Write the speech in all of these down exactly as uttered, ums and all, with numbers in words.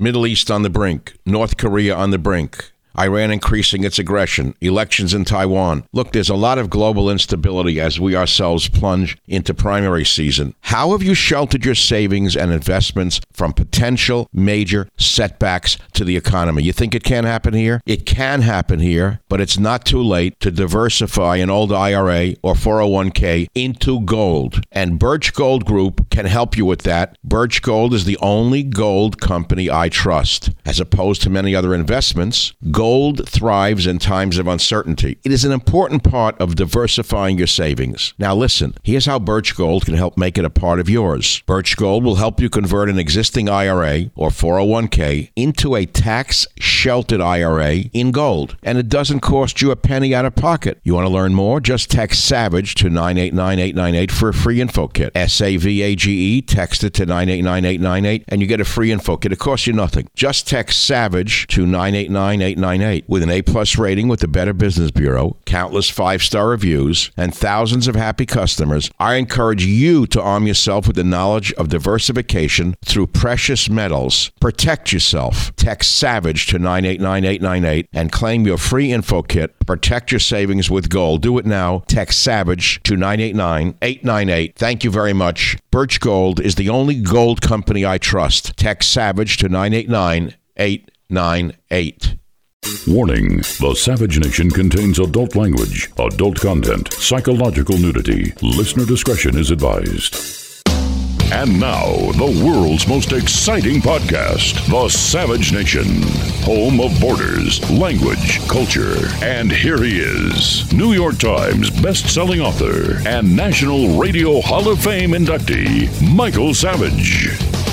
Middle East on the brink. North Korea on the brink. Iran increasing its aggression, elections in Taiwan. Look, there's a lot of global instability as we ourselves plunge into primary season. How have you sheltered your savings and investments from potential major setbacks to the economy? You think it can't happen here? It can happen here, but it's not too late to diversify an old I R A or four oh one k into gold. And Birch Gold Group can help you with that. Birch Gold is the only gold company I trust. As opposed to many other investments, gold thrives in times of uncertainty. It is an important part of diversifying your savings. Now listen, here's how Birch Gold can help make it a part of yours. Birch Gold will help you convert an existing I R A or four oh one k into a tax-sheltered I R A in gold. And it doesn't cost you a penny out of pocket. You want to learn more? Just text SAVAGE to nine eight nine eight nine eight for a free info kit. S A V A G E, text it to nine eight nine eight nine eight and you get a free info kit. It costs you nothing. Just text SAVAGE to nine eight nine eight nine eight. With an A-plus rating with the Better Business Bureau, countless five-star reviews, and thousands of happy customers, I encourage you to arm yourself with the knowledge of diversification through precious metals. Protect yourself. Text SAVAGE to nine eight nine eight nine eight and claim your free info kit. Protect your savings with gold. Do it now. Text SAVAGE to nine eight nine eight nine eight. Thank you very much. Birch Gold is the only gold company I trust. Text SAVAGE to nine eight nine eight nine eight. Warning, the Savage Nation contains adult language, adult content, psychological nudity. Listener discretion is advised. And now, the world's most exciting podcast, The Savage Nation, home of borders, language, culture. And here he is, New York Times best-selling author and National Radio Hall of Fame inductee, Michael Savage.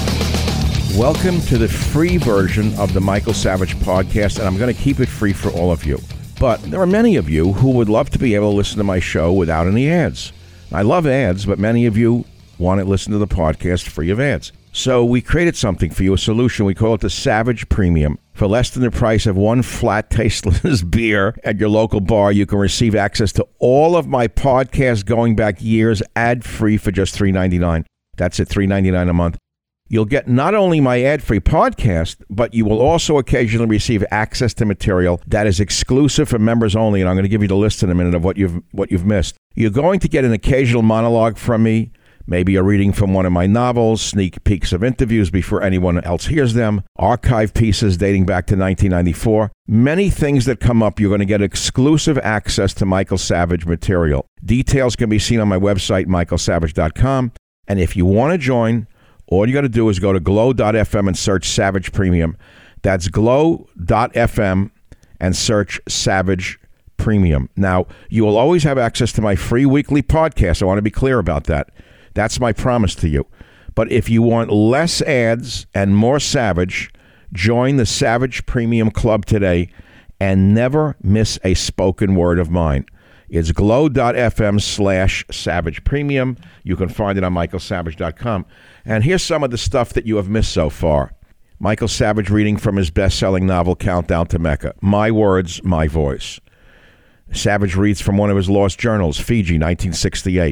Welcome to the free version of the Michael Savage podcast, and I'm going to keep it free for all of you. But there are many of you who would love to be able to listen to my show without any ads. I love ads, but many of you want to listen to the podcast free of ads. So we created something for you, a solution. We call it the Savage Premium. For less than the price of one flat, tasteless beer at your local bar, you can receive access to all of my podcasts going back years, ad-free for just three dollars and ninety-nine cents. That's it, three dollars and ninety-nine cents a month. You'll get not only my ad-free podcast, but you will also occasionally receive access to material that is exclusive for members only, and I'm going to give you the list in a minute of what you've what you've missed. You're going to get an occasional monologue from me, maybe a reading from one of my novels, sneak peeks of interviews before anyone else hears them, archive pieces dating back to nineteen ninety-four. Many things that come up, you're going to get exclusive access to Michael Savage material. Details can be seen on my website, michael savage dot com, and if you want to join, all you got to do is go to glow dot f m and search Savage Premium. That's glow dot f m and search Savage Premium. Now, you will always have access to my free weekly podcast. I want to be clear about that. That's my promise to you. But if you want less ads and more Savage, join the Savage Premium Club today and never miss a spoken word of mine. It's glow dot f m slash Savage Premium. You can find it on michael savage dot com. And here's some of the stuff that you have missed so far. Michael Savage reading from his best-selling novel, Countdown to Mecca. My words, my voice. Savage reads from one of his lost journals, Fiji, nineteen sixty-eight.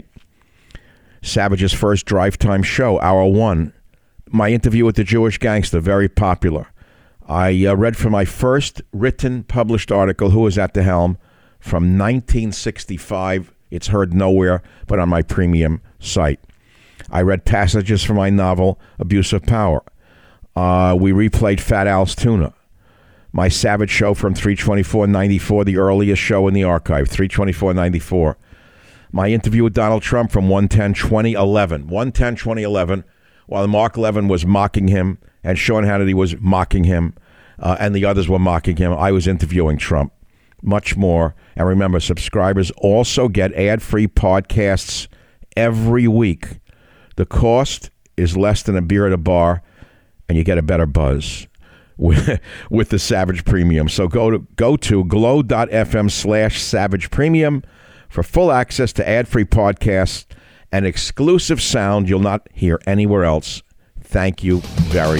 Savage's first drive time show, Hour One. My interview with the Jewish gangster, very popular. I uh, read from my first written, published article, Who Was at the Helm, from nineteen sixty-five. It's heard nowhere but on my premium site. I read passages from my novel, Abuse of Power. Uh, we replayed Fat Al's Tuna. My Savage show from three twenty-four ninety-four, the earliest show in the archive, three twenty-four ninety-four. My interview with Donald Trump from one ten twenty eleven. one ten twenty eleven, while Mark Levin was mocking him and Sean Hannity was mocking him uh, and the others were mocking him, I was interviewing Trump. Much more. And remember, subscribers also get ad-free podcasts every week. The cost is less than a beer at a bar, and you get a better buzz with, with the Savage Premium. So go to go to glow dot f m slash Savage Premium for full access to ad-free podcasts and exclusive sound you'll not hear anywhere else. Thank you very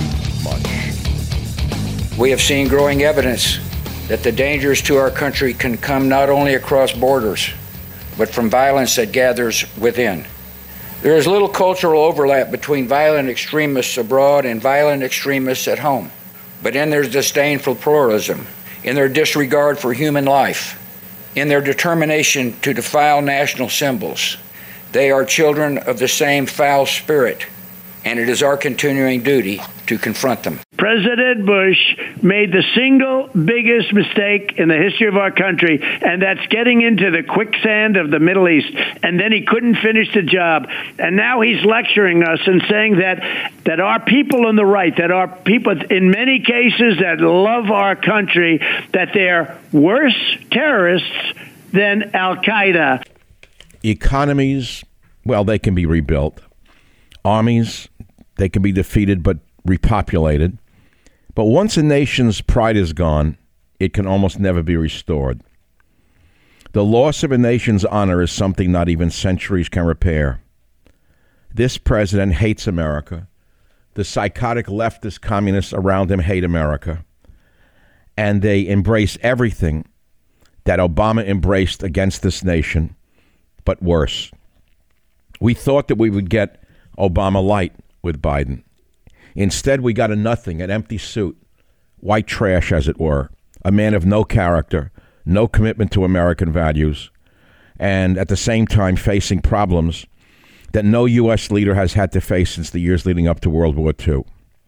much. We have seen growing evidence that the dangers to our country can come not only across borders, but from violence that gathers within. There is little cultural overlap between violent extremists abroad and violent extremists at home. but in their disdain for pluralism, in their disregard for human life, in their determination to defile national symbols. They are children of the same foul spirit, and it is our continuing duty to confront them. President Bush made the single biggest mistake in the history of our country, and that's getting into the quicksand of the Middle East. And then he couldn't finish the job. And now he's lecturing us and saying that that our people on the right, that our people in many cases that love our country, that they're worse terrorists than Al-Qaeda. Economies, well, they can be rebuilt. Armies, they can be defeated but repopulated. But once a nation's pride is gone, it can almost never be restored. The loss of a nation's honor is something not even centuries can repair. This president hates America. The psychotic leftist communists around him hate America. And they embrace everything that Obama embraced against this nation, but worse. We thought that we would get Obama light with Biden. Instead, we got a nothing, an empty suit, white trash, as it were, a man of no character, no commitment to American values, and at the same time facing problems that no U S leader has had to face since the years leading up to World War Two.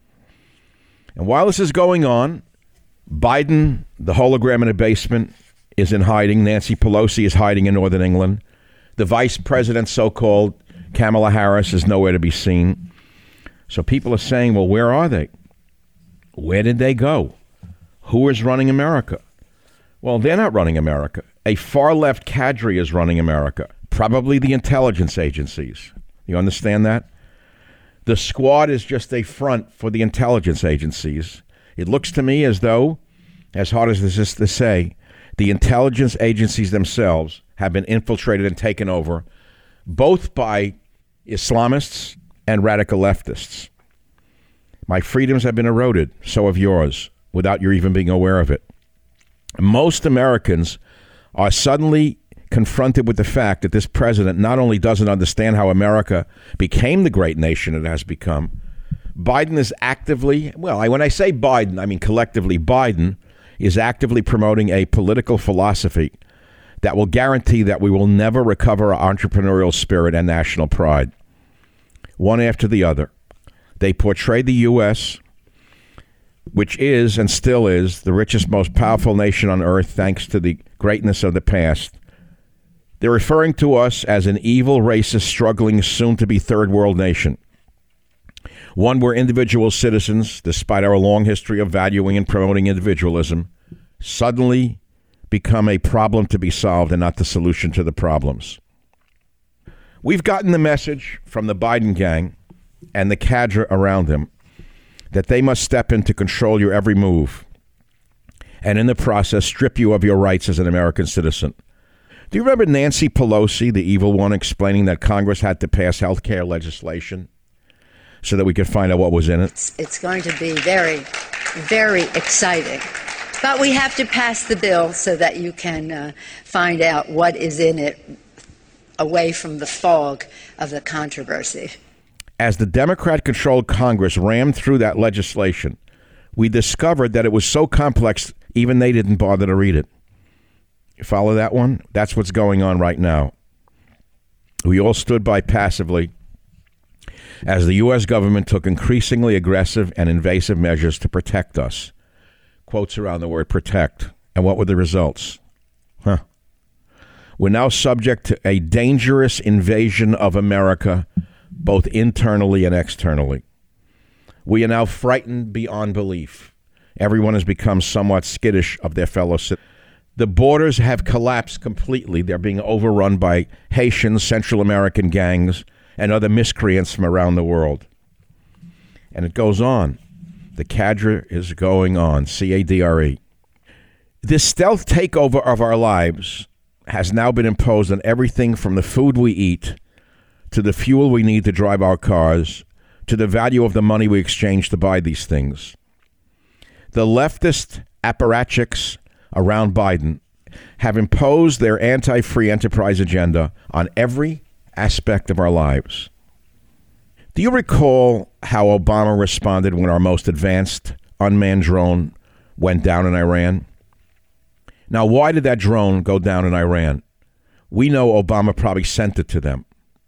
And while this is going on, Biden, the hologram in a basement, is in hiding. Nancy Pelosi is hiding in Northern England. The vice president, so-called Kamala Harris, is nowhere to be seen. So people are saying, well, where are they? Where did they go? Who is running America? Well, they're not running America. A far-left cadre is running America, probably the intelligence agencies. You understand that? The squad is just a front for the intelligence agencies. It looks to me as though, as hard as this is to say, the intelligence agencies themselves have been infiltrated and taken over, both by Islamists and radical leftists. My freedoms have been eroded, so have yours, without your even being aware of it. Most Americans are suddenly confronted with the fact that this president not only doesn't understand how America became the great nation it has become, Biden is actively, well, I, when I say Biden, I mean collectively, Biden is actively promoting a political philosophy that will guarantee that we will never recover our entrepreneurial spirit and national pride. One after the other. They portray the U S, which is and still is the richest, most powerful nation on earth thanks to the greatness of the past. They're referring to us as an evil, racist, struggling, soon-to-be third world nation. One where individual citizens, despite our long history of valuing and promoting individualism, suddenly become a problem to be solved and not the solution to the problems. We've gotten the message from the Biden gang and the cadre around them that they must step in to control your every move and in the process strip you of your rights as an American citizen. Do you remember Nancy Pelosi, the evil one, explaining that Congress had to pass health care legislation so that we could find out what was in it? It's, it's going to be very, very exciting. But we have to pass the bill so that you can uh, find out what is in it, away from the fog of the controversy. As the Democrat-controlled Congress rammed through that legislation, we discovered that it was so complex, even they didn't bother to read it. You follow that one? That's what's going on right now. We all stood by passively as the U S government took increasingly aggressive and invasive measures to protect us. Quotes around the word protect. And what were the results? Huh. We're now subject to a dangerous invasion of America, both internally and externally. We are now frightened beyond belief. Everyone has become somewhat skittish of their fellow citizens. The borders have collapsed completely. They're being overrun by Haitians, Central American gangs, and other miscreants from around the world. And it goes on. The cadre is going on, C A D R E. This stealth takeover of our lives has now been imposed on everything from the food we eat to the fuel we need to drive our cars to the value of the money we exchange to buy these things. The leftist apparatchiks around Biden have imposed their anti-free enterprise agenda on every aspect of our lives. Do you recall how Obama responded when our most advanced unmanned drone went down in Iran. Now, why did that drone go down in Iran? We know Obama probably sent it to them.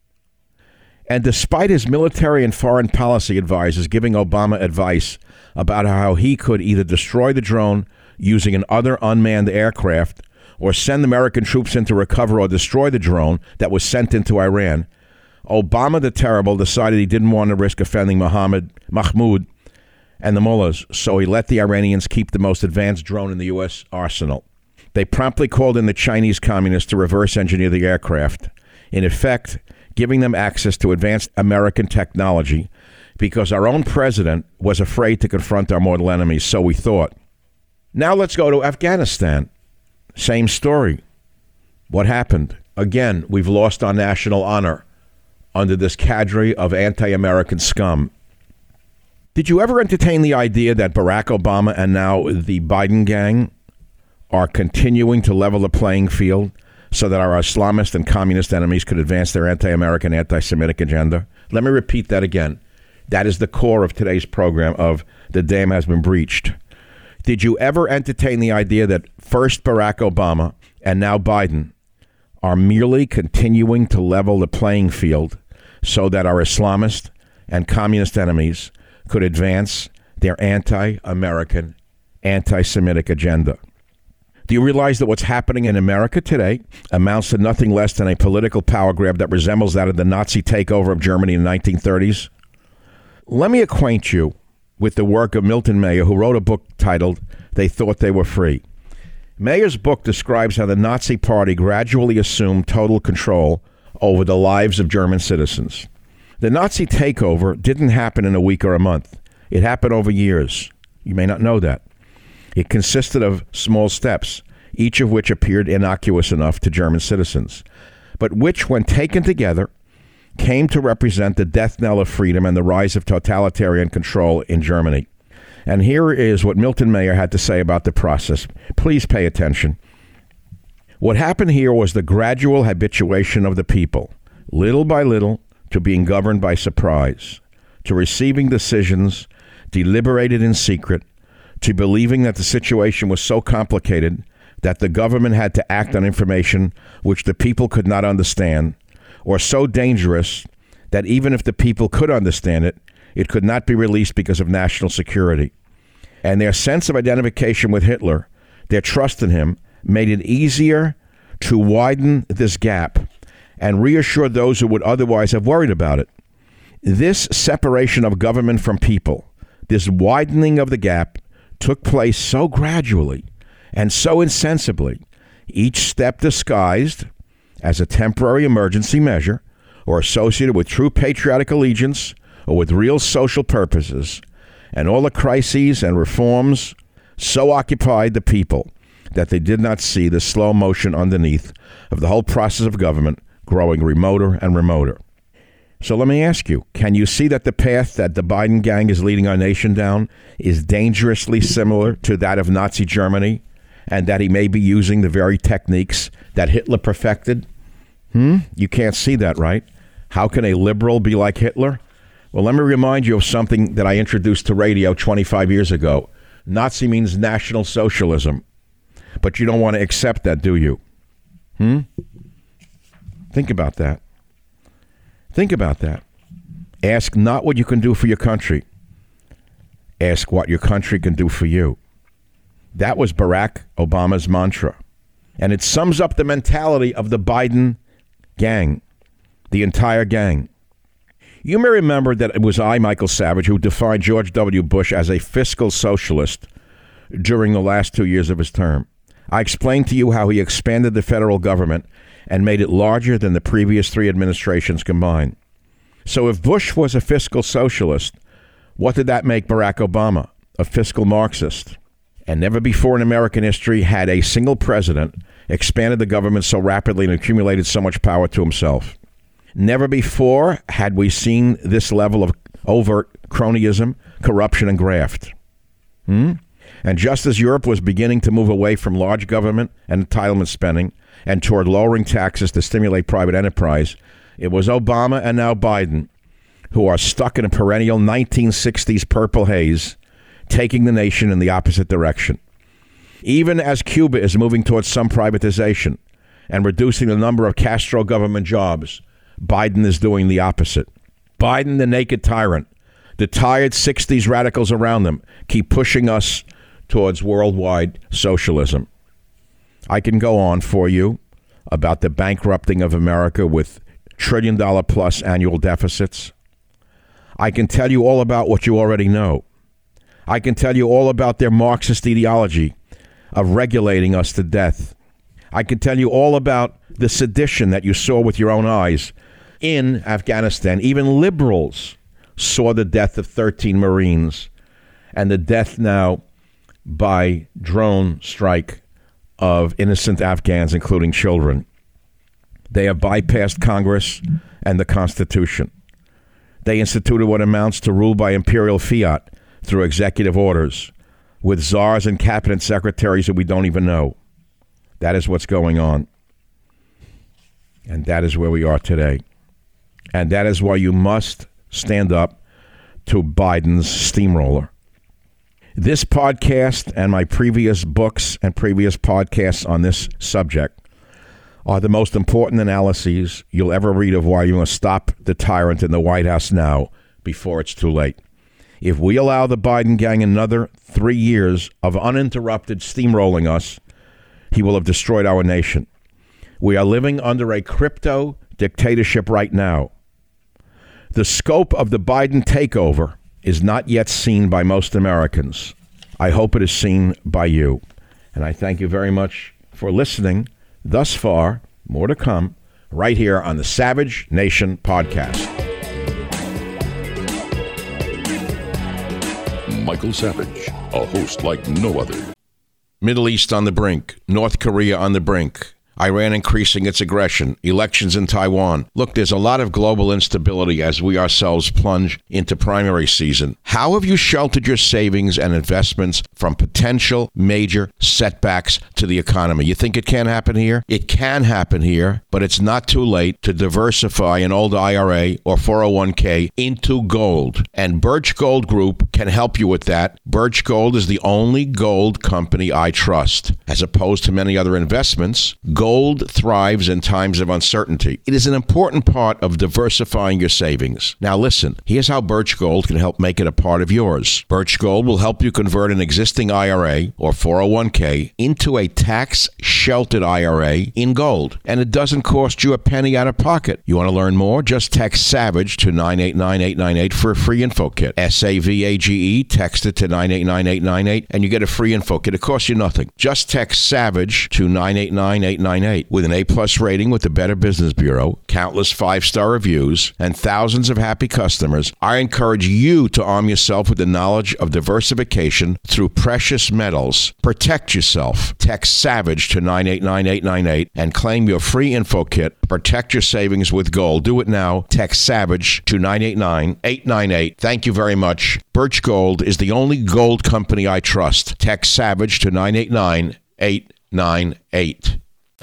And despite his military and foreign policy advisors giving Obama advice about how he could either destroy the drone using another unmanned aircraft or send American troops in to recover or destroy the drone that was sent into Iran, Obama the Terrible decided he didn't want to risk offending Mohammed, Mahmoud and the mullahs, so he let the Iranians keep the most advanced drone in the U S arsenal. They promptly called in the Chinese communists to reverse engineer the aircraft, in effect giving them access to advanced American technology because our own president was afraid to confront our mortal enemies, so we thought. Now let's go to Afghanistan. Same story. What happened? Again, we've lost our national honor under this cadre of anti-American scum. Did you ever entertain the idea that Barack Obama and now the Biden gang are continuing to level the playing field so that our Islamist and communist enemies could advance their anti-American, anti-Semitic agenda? Let me repeat that again. That is the core of today's program of The Dam Has Been Breached. Did you ever entertain the idea that first Barack Obama and now Biden are merely continuing to level the playing field so that our Islamist and communist enemies could advance their anti-American, anti-Semitic agenda? Do you realize that what's happening in America today amounts to nothing less than a political power grab that resembles that of the Nazi takeover of Germany in the nineteen thirties? Let me acquaint you with the work of Milton Mayer, who wrote a book titled They Thought They Were Free. Mayer's book describes how the Nazi Party gradually assumed total control over the lives of German citizens. The Nazi takeover didn't happen in a week or a month. It happened over years. You may not know that. It consisted of small steps, each of which appeared innocuous enough to German citizens, but which, when taken together, came to represent the death knell of freedom and the rise of totalitarian control in Germany. And here is what Milton Mayer had to say about the process. Please pay attention. What happened here was the gradual habituation of the people, little by little, to being governed by surprise, to receiving decisions deliberated in secret, to believing that the situation was so complicated that the government had to act on information which the people could not understand, or so dangerous that even if the people could understand it, it could not be released because of national security. And their sense of identification with Hitler, their trust in him, made it easier to widen this gap and reassure those who would otherwise have worried about it. This separation of government from people, this widening of the gap, took place so gradually and so insensibly, each step disguised as a temporary emergency measure or associated with true patriotic allegiance or with real social purposes, and all the crises and reforms so occupied the people that they did not see the slow motion underneath of the whole process of government growing remoter and remoter. So let me ask you, can you see that the path that the Biden gang is leading our nation down is dangerously similar to that of Nazi Germany, and that he may be using the very techniques that Hitler perfected? Hmm? You can't see that, right? How can a liberal be like Hitler? Well, let me remind you of something that I introduced to radio twenty-five years ago. Nazi means National Socialism. But you don't want to accept that, do you? Hmm? Think about that. Think about that. Ask not what you can do for your country. Ask what your country can do for you. That was Barack Obama's mantra. And it sums up the mentality of the Biden gang, the entire gang. You may remember that it was I, Michael Savage, who defined George W. Bush as a fiscal socialist during the last two years of his term. I explained to you how he expanded the federal government and made it larger than the previous three administrations combined. So if Bush was a fiscal socialist, what did that make Barack Obama? A fiscal Marxist. And never before in American history had a single president expanded the government so rapidly and accumulated so much power to himself. Never before had we seen this level of overt cronyism, corruption, and graft. Hmm? And just as Europe was beginning to move away from large government and entitlement spending and toward lowering taxes to stimulate private enterprise, it was Obama and now Biden who are stuck in a perennial nineteen sixties purple haze, taking the nation in the opposite direction. Even as Cuba is moving towards some privatization and reducing the number of Castro government jobs, Biden is doing the opposite. Biden, the naked tyrant, the tired sixties radicals around them, keep pushing us towards worldwide socialism. I can go on for you about the bankrupting of America with trillion dollar plus annual deficits. I can tell you all about what you already know. I can tell you all about their Marxist ideology of regulating us to death. I can tell you all about the sedition that you saw with your own eyes in Afghanistan. Even liberals saw the death of thirteen Marines and the death now by drone strike of innocent Afghans, including children. They have bypassed Congress and the Constitution. They instituted what amounts to rule by imperial fiat through executive orders, with czars and cabinet secretaries that we don't even know. That is what's going on. And that is where we are today. And that is why you must stand up to Biden's steamroller. This podcast and my previous books and previous podcasts on this subject are the most important analyses you'll ever read of why you must stop the tyrant in the White House now before it's too late. If we allow the Biden gang another three years of uninterrupted steamrolling us, he will have destroyed our nation. We are living under a crypto dictatorship right now. The scope of the Biden takeover is not yet seen by most Americans. I hope it is seen by you. And I thank you very much for listening thus far. More to come right here on the Savage Nation podcast. Michael Savage, a host like no other. Middle East on the brink. North Korea on the brink. Iran increasing its aggression, elections in Taiwan. Look, there's a lot of global instability as we ourselves plunge into primary season. How have you sheltered your savings and investments from potential major setbacks to the economy? You think it can't happen here? It can happen here, but it's not too late to diversify an old I R A or four oh one k into gold. And Birch Gold Group can help you with that. Birch Gold is the only gold company I trust. As opposed to many other investments, gold thrives in times of uncertainty. It is an important part of diversifying your savings. Now listen, here's how Birch Gold can help make it a part of yours. Birch Gold will help you convert an existing I R A or four oh one k into a tax-sheltered I R A in gold. And it doesn't cost you a penny out of pocket. You want to learn more? Just text SAVAGE to nine eight nine eight nine eight for a free info kit. S A V A G E, text it to nine eight nine eight nine eight and you get a free info kit. It costs you nothing. Just text SAVAGE to nine eight nine eight nine eight. With an A-plus rating with the Better Business Bureau, countless five-star reviews, and thousands of happy customers, I encourage you to arm yourself with the knowledge of diversification through precious metals. Protect yourself. Text SAVAGE to nine eight nine eight nine eight and claim your free info kit. Protect your savings with gold. Do it now. Text SAVAGE to nine eight nine eight nine eight. Thank you very much. Birch Gold is the only gold company I trust. Text SAVAGE to nine eight nine eight nine eight.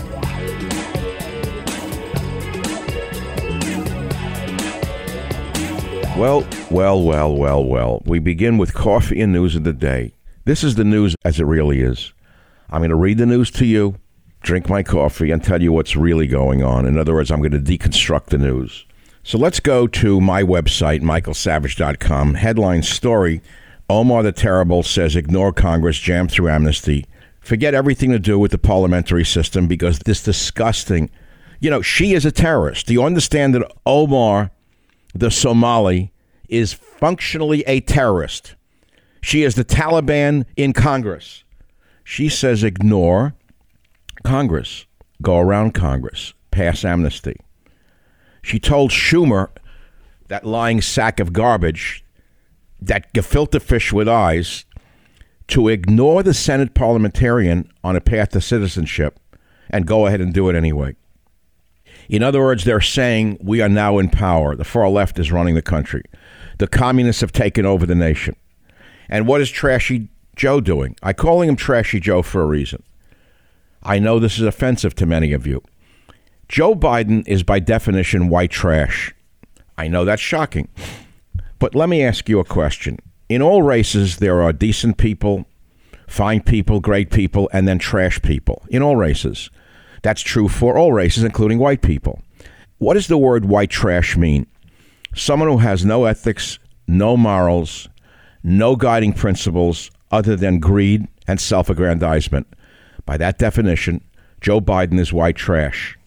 Well, well, well, well, well. We begin with coffee and news of the day. This is the news as it really is. I'm going to read the news to you, drink my coffee, and tell you what's really going on. In other words, I'm going to deconstruct the news. So let's go to my website, michael savage dot com. Headline story, Omar the Terrible says ignore Congress, jam through amnesty. Forget everything to do with the parliamentary system because this disgusting, you know, she is a terrorist. Do you understand that Omar the Somali is functionally a terrorist? She is the Taliban in Congress. She says ignore Congress, go around Congress, pass amnesty. She told Schumer, that lying sack of garbage, that gefilte fish with eyes, to ignore the Senate parliamentarian on a path to citizenship and go ahead and do it anyway. In other words, they're saying we are now in power. The far left is running the country. The communists have taken over the nation. And what is Trashy Joe doing? I'm calling him Trashy Joe for a reason. I know this is offensive to many of you. Joe Biden is by definition white trash. I know that's shocking. But let me ask you a question. In all races, there are decent people, fine people, great people, and then trash people. In all races. That's true for all races, including white people. What does the word white trash mean? Someone who has no ethics, no morals, no guiding principles other than greed and self-aggrandizement. By that definition, Joe Biden is white trash.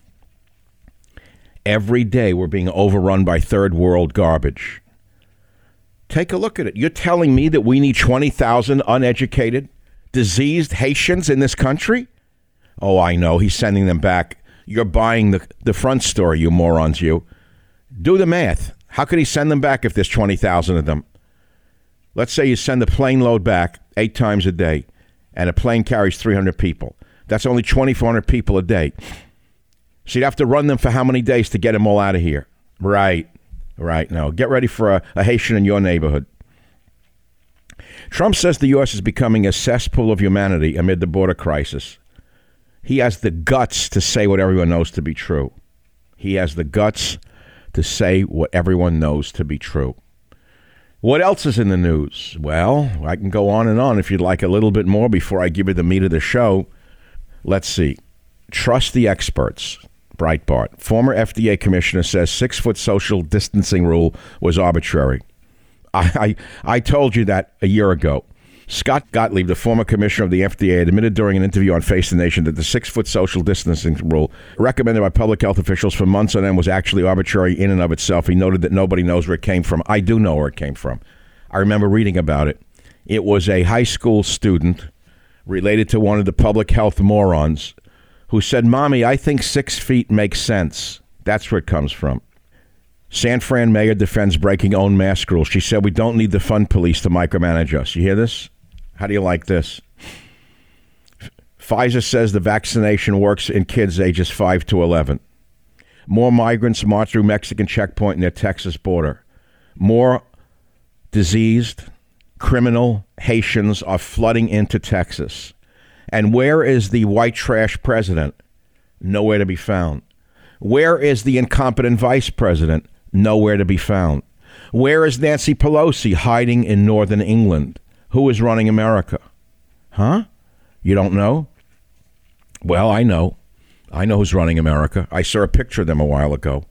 Every day we're being overrun by third world garbage. Take a look at it. You're telling me that we need twenty thousand uneducated, diseased Haitians in this country? Oh, I know. He's sending them back. You're buying the, the front story, you morons, you. Do the math. How could he send them back if there's twenty thousand of them? Let's say you send a plane load back eight times a day, and a plane carries three hundred people. That's only twenty-four hundred people a day. So you'd have to run them for how many days to get them all out of here? Right. Right. No. Get ready for a, a Haitian in your neighborhood. Trump says the U S is becoming a cesspool of humanity amid the border crisis. He has the guts to say what everyone knows to be true. He has the guts to say what everyone knows to be true. What else is in the news? Well, I can go on and on if you'd like a little bit more before I give you the meat of the show. Let's see. Trust the experts. Breitbart. Former F D A commissioner says six-foot social distancing rule was arbitrary. I, I I told you that a year ago. Scott Gottlieb, the former commissioner of the F D A, admitted during an interview on Face the Nation that the six-foot social distancing rule recommended by public health officials for months on end was actually arbitrary in and of itself. He noted that nobody knows where it came from. I do know where it came from. I remember reading about it. It was a high school student related to one of the public health morons who said, "Mommy, I think six feet makes sense." That's where it comes from. San Fran mayor defends breaking own mask rules. She said, "We don't need the fun police to micromanage us." You hear this? How do you like this? Pfizer says the vaccination works in kids ages five to eleven. More migrants march through Mexican checkpoint near Texas border. More diseased, criminal Haitians are flooding into Texas. And where is the white trash president? Nowhere to be found. Where is the incompetent vice president? Nowhere to be found. Where is Nancy Pelosi hiding in northern England? Who is running America? Huh? You don't know? Well, I know. I know who's running America. I saw a picture of them a while ago.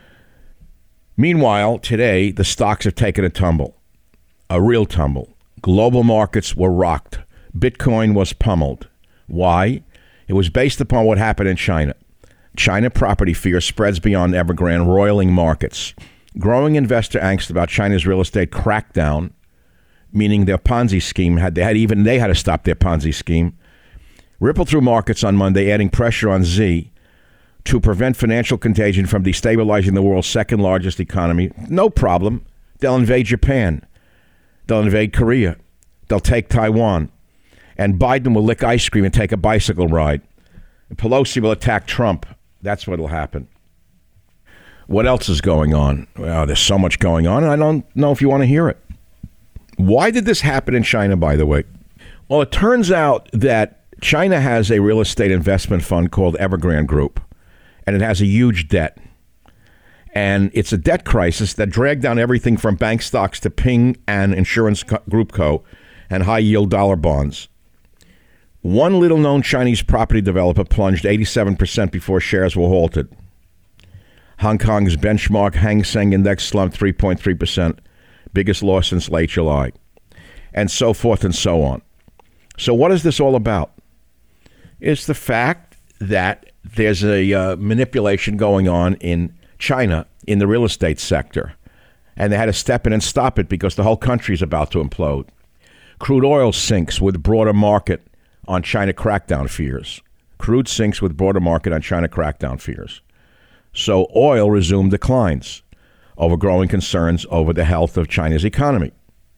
Meanwhile, today, the stocks have taken a tumble. A real tumble. Global markets were rocked. Bitcoin was pummeled. Why? It was based upon what happened in China. China property fear spreads beyond Evergrande, roiling markets. Growing investor angst about China's real estate crackdown, meaning their Ponzi scheme, had they had even they had to stop their Ponzi scheme, rippled through markets on Monday, adding pressure on Z to prevent financial contagion from destabilizing the world's second largest economy. No problem. They'll invade Japan. They'll invade Korea. They'll take Taiwan. And Biden will lick ice cream and take a bicycle ride. And Pelosi will attack Trump. That's what will happen. What else is going on? Well, there's so much going on, and I don't know if you want to hear it. Why did this happen in China, by the way? Well, it turns out that China has a real estate investment fund called Evergrande Group, and it has a huge debt. And it's a debt crisis that dragged down everything from bank stocks to Ping An Insurance Group Co. and high-yield dollar bonds. One little-known Chinese property developer plunged eighty-seven percent before shares were halted. Hong Kong's benchmark Hang Seng Index slumped three point three percent, biggest loss since late July, and so forth and so on. So what is this all about? It's the fact that there's a uh, manipulation going on in China in the real estate sector, and they had to step in and stop it because the whole country is about to implode. Crude oil sinks with broader market on China crackdown fears. Crude sinks with broader market on China crackdown fears. So oil resumed declines over growing concerns over the health of China's economy.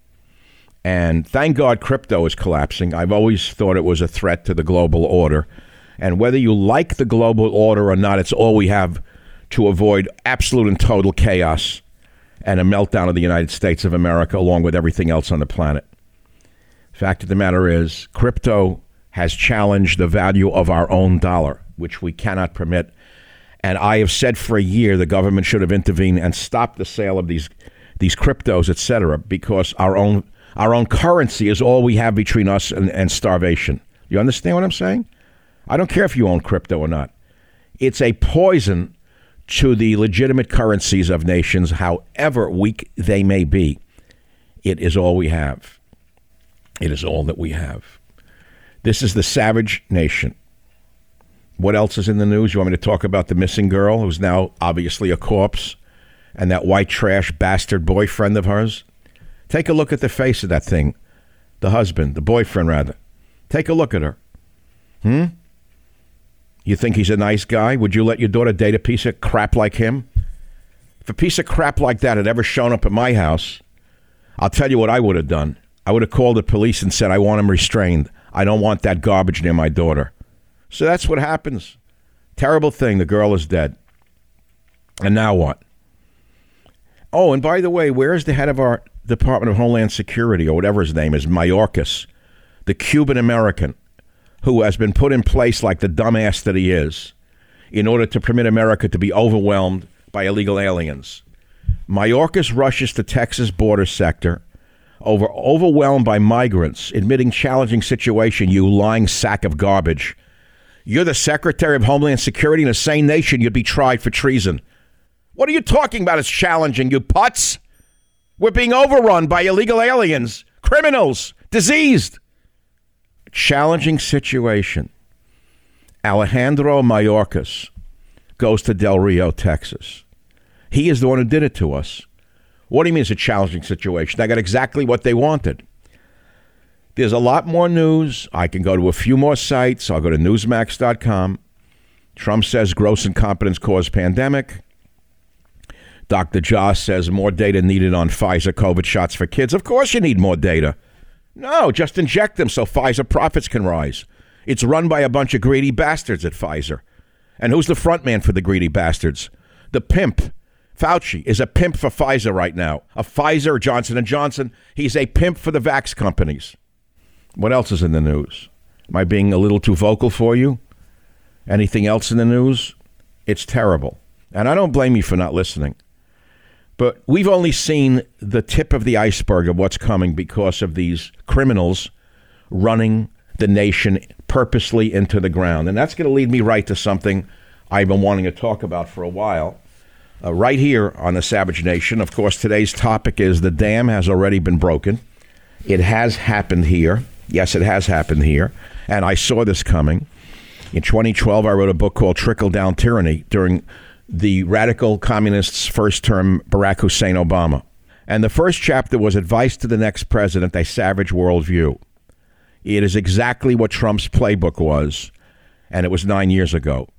And thank God crypto is collapsing. I've always thought it was a threat to the global order. And whether you like the global order or not, it's all we have to avoid absolute and total chaos and a meltdown of the United States of America, along with everything else on the planet. Fact of the matter is, crypto has challenged the value of our own dollar, which we cannot permit. And I have said for a year the government should have intervened and stopped the sale of these these cryptos, et cetera, because our own Our own currency is all we have between us and, and starvation. You understand what I'm saying? I don't care if you own crypto or not. It's a poison to the legitimate currencies of nations, however weak they may be. It is all we have. It is all that we have. This is the savage nation. What else is in the news? You want me to talk about the missing girl who's now obviously a corpse and that white trash bastard boyfriend of hers? Take a look at the face of that thing. The husband, the boyfriend rather. Take a look at her. Hmm? You think he's a nice guy? Would you let your daughter date a piece of crap like him? If a piece of crap like that had ever shown up at my house, I'll tell you what I would have done. I would have called the police and said, I want him restrained. I don't want that garbage near my daughter. So that's what happens. Terrible thing. The girl is dead. And now what? Oh, and by the way, where's the head of our Department of Homeland Security, or whatever his name is, Mayorkas, the Cuban-American, who has been put in place like the dumbass that he is, in order to permit America to be overwhelmed by illegal aliens. Mayorkas rushes to Texas border sector, over overwhelmed by migrants, admitting challenging situation, you lying sack of garbage. You're the Secretary of Homeland Security in a sane nation, you'd be tried for treason. What are you talking about? It's challenging, you putz. We're being overrun by illegal aliens, criminals, diseased. Challenging situation. Alejandro Mayorkas goes to Del Rio, Texas. He is the one who did it to us. What do you mean it's a challenging situation? I got exactly what they wanted. There's a lot more news. I can go to a few more sites. I'll go to newsmax dot com. Trump says gross incompetence caused pandemic. Doctor Joss says more data needed on Pfizer COVID shots for kids. Of course you need more data. No, just inject them so Pfizer profits can rise. It's run by a bunch of greedy bastards at Pfizer. And who's the front man for the greedy bastards? The pimp. Fauci is a pimp for Pfizer right now. A Pfizer or Johnson and Johnson. He's a pimp for the vax companies. What else is in the news? Am I being a little too vocal for you? Anything else in the news? It's terrible. And I don't blame you for not listening. But we've only seen the tip of the iceberg of what's coming because of these criminals running the nation purposely into the ground. And that's going to lead me right to something I've been wanting to talk about for a while. Uh, right here on the Savage Nation. Of course, today's topic is the dam has already been broken. It has happened here. Yes, it has happened here. And I saw this coming. In twenty twelve, I wrote a book called Trickle Down Tyranny during the radical communists' first term, Barack Hussein Obama. And the first chapter was Advice to the Next President, a Savage Worldview. It is exactly what Trump's playbook was, and it was nine years ago.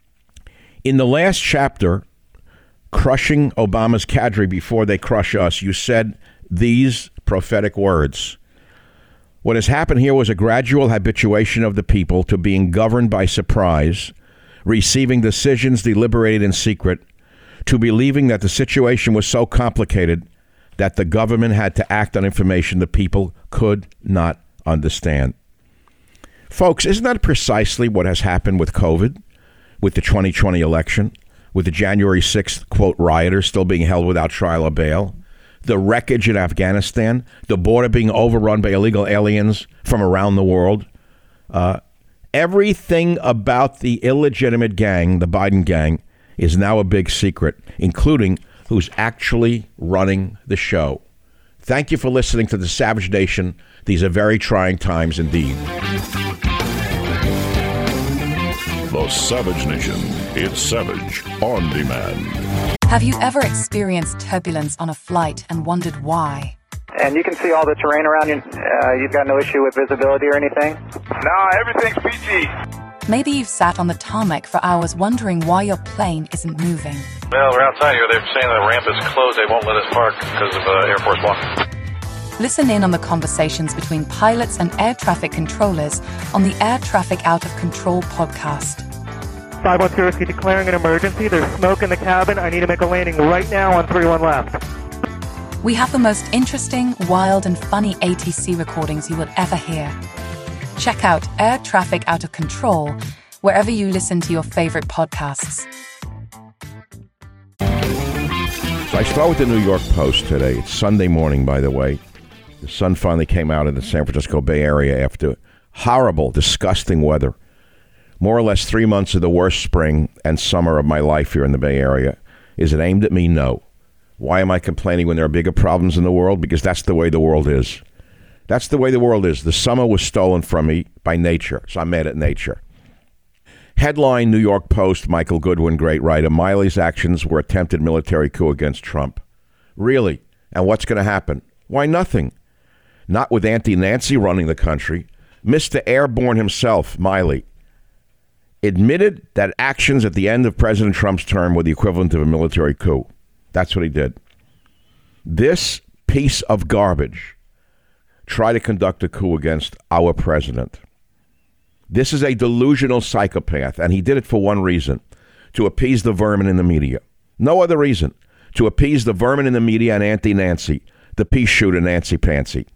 In the last chapter, Crushing Obama's Cadre Before They Crush Us, you said these prophetic words. What has happened here was a gradual habituation of the people to being governed by surprise, receiving decisions deliberated in secret, to believing that the situation was so complicated that the government had to act on information the people could not understand. Folks, isn't that precisely what has happened with COVID, with the twenty twenty election, with the January sixth, quote, rioters still being held without trial or bail, the wreckage in Afghanistan, the border being overrun by illegal aliens from around the world? Uh, everything about the illegitimate gang, the Biden gang, is now a big secret, including who's actually running the show. Thank you for listening to the Savage Nation. These are very trying times indeed. The Savage Nation. It's Savage on demand. Have you ever experienced turbulence on a flight and wondered why? And you can see all the terrain around you. Uh, you've got no issue with visibility or anything? No, everything's P G. Maybe you've sat on the tarmac for hours wondering why your plane isn't moving. Well, we're outside here. They're saying the ramp is closed. They won't let us park because of uh, Air Force One. Listen in on the conversations between pilots and air traffic controllers on the Air Traffic Out of Control podcast. five one zero, declaring an emergency. There's smoke in the cabin. I need to make a landing right now on three one left. We have the most interesting, wild, and funny A T C recordings you will ever hear. Check out Air Traffic Out of Control wherever you listen to your favorite podcasts. So I start with the New York Post today. It's Sunday morning, by the way. The sun finally came out in the San Francisco Bay Area after horrible, disgusting weather. More or less three months of the worst spring and summer of my life here in the Bay Area. Is it aimed at me? No. Why am I complaining when there are bigger problems in the world? Because that's the way the world is. That's the way the world is. The summer was stolen from me by nature, so I'm mad at nature. Headline, New York Post, Michael Goodwin, great writer. Miley's actions were attempted military coup against Trump. Really? And what's going to happen? Why, nothing. Not with Auntie Nancy running the country. Mister Airborne himself, Miley, admitted that actions at the end of President Trump's term were the equivalent of a military coup. That's what he did. This piece of garbage tried to conduct a coup against our president. This is a delusional psychopath, and he did it for one reason, to appease the vermin in the media. No other reason. To appease the vermin in the media and Auntie Nancy, the pea shooter Nancy Pansy.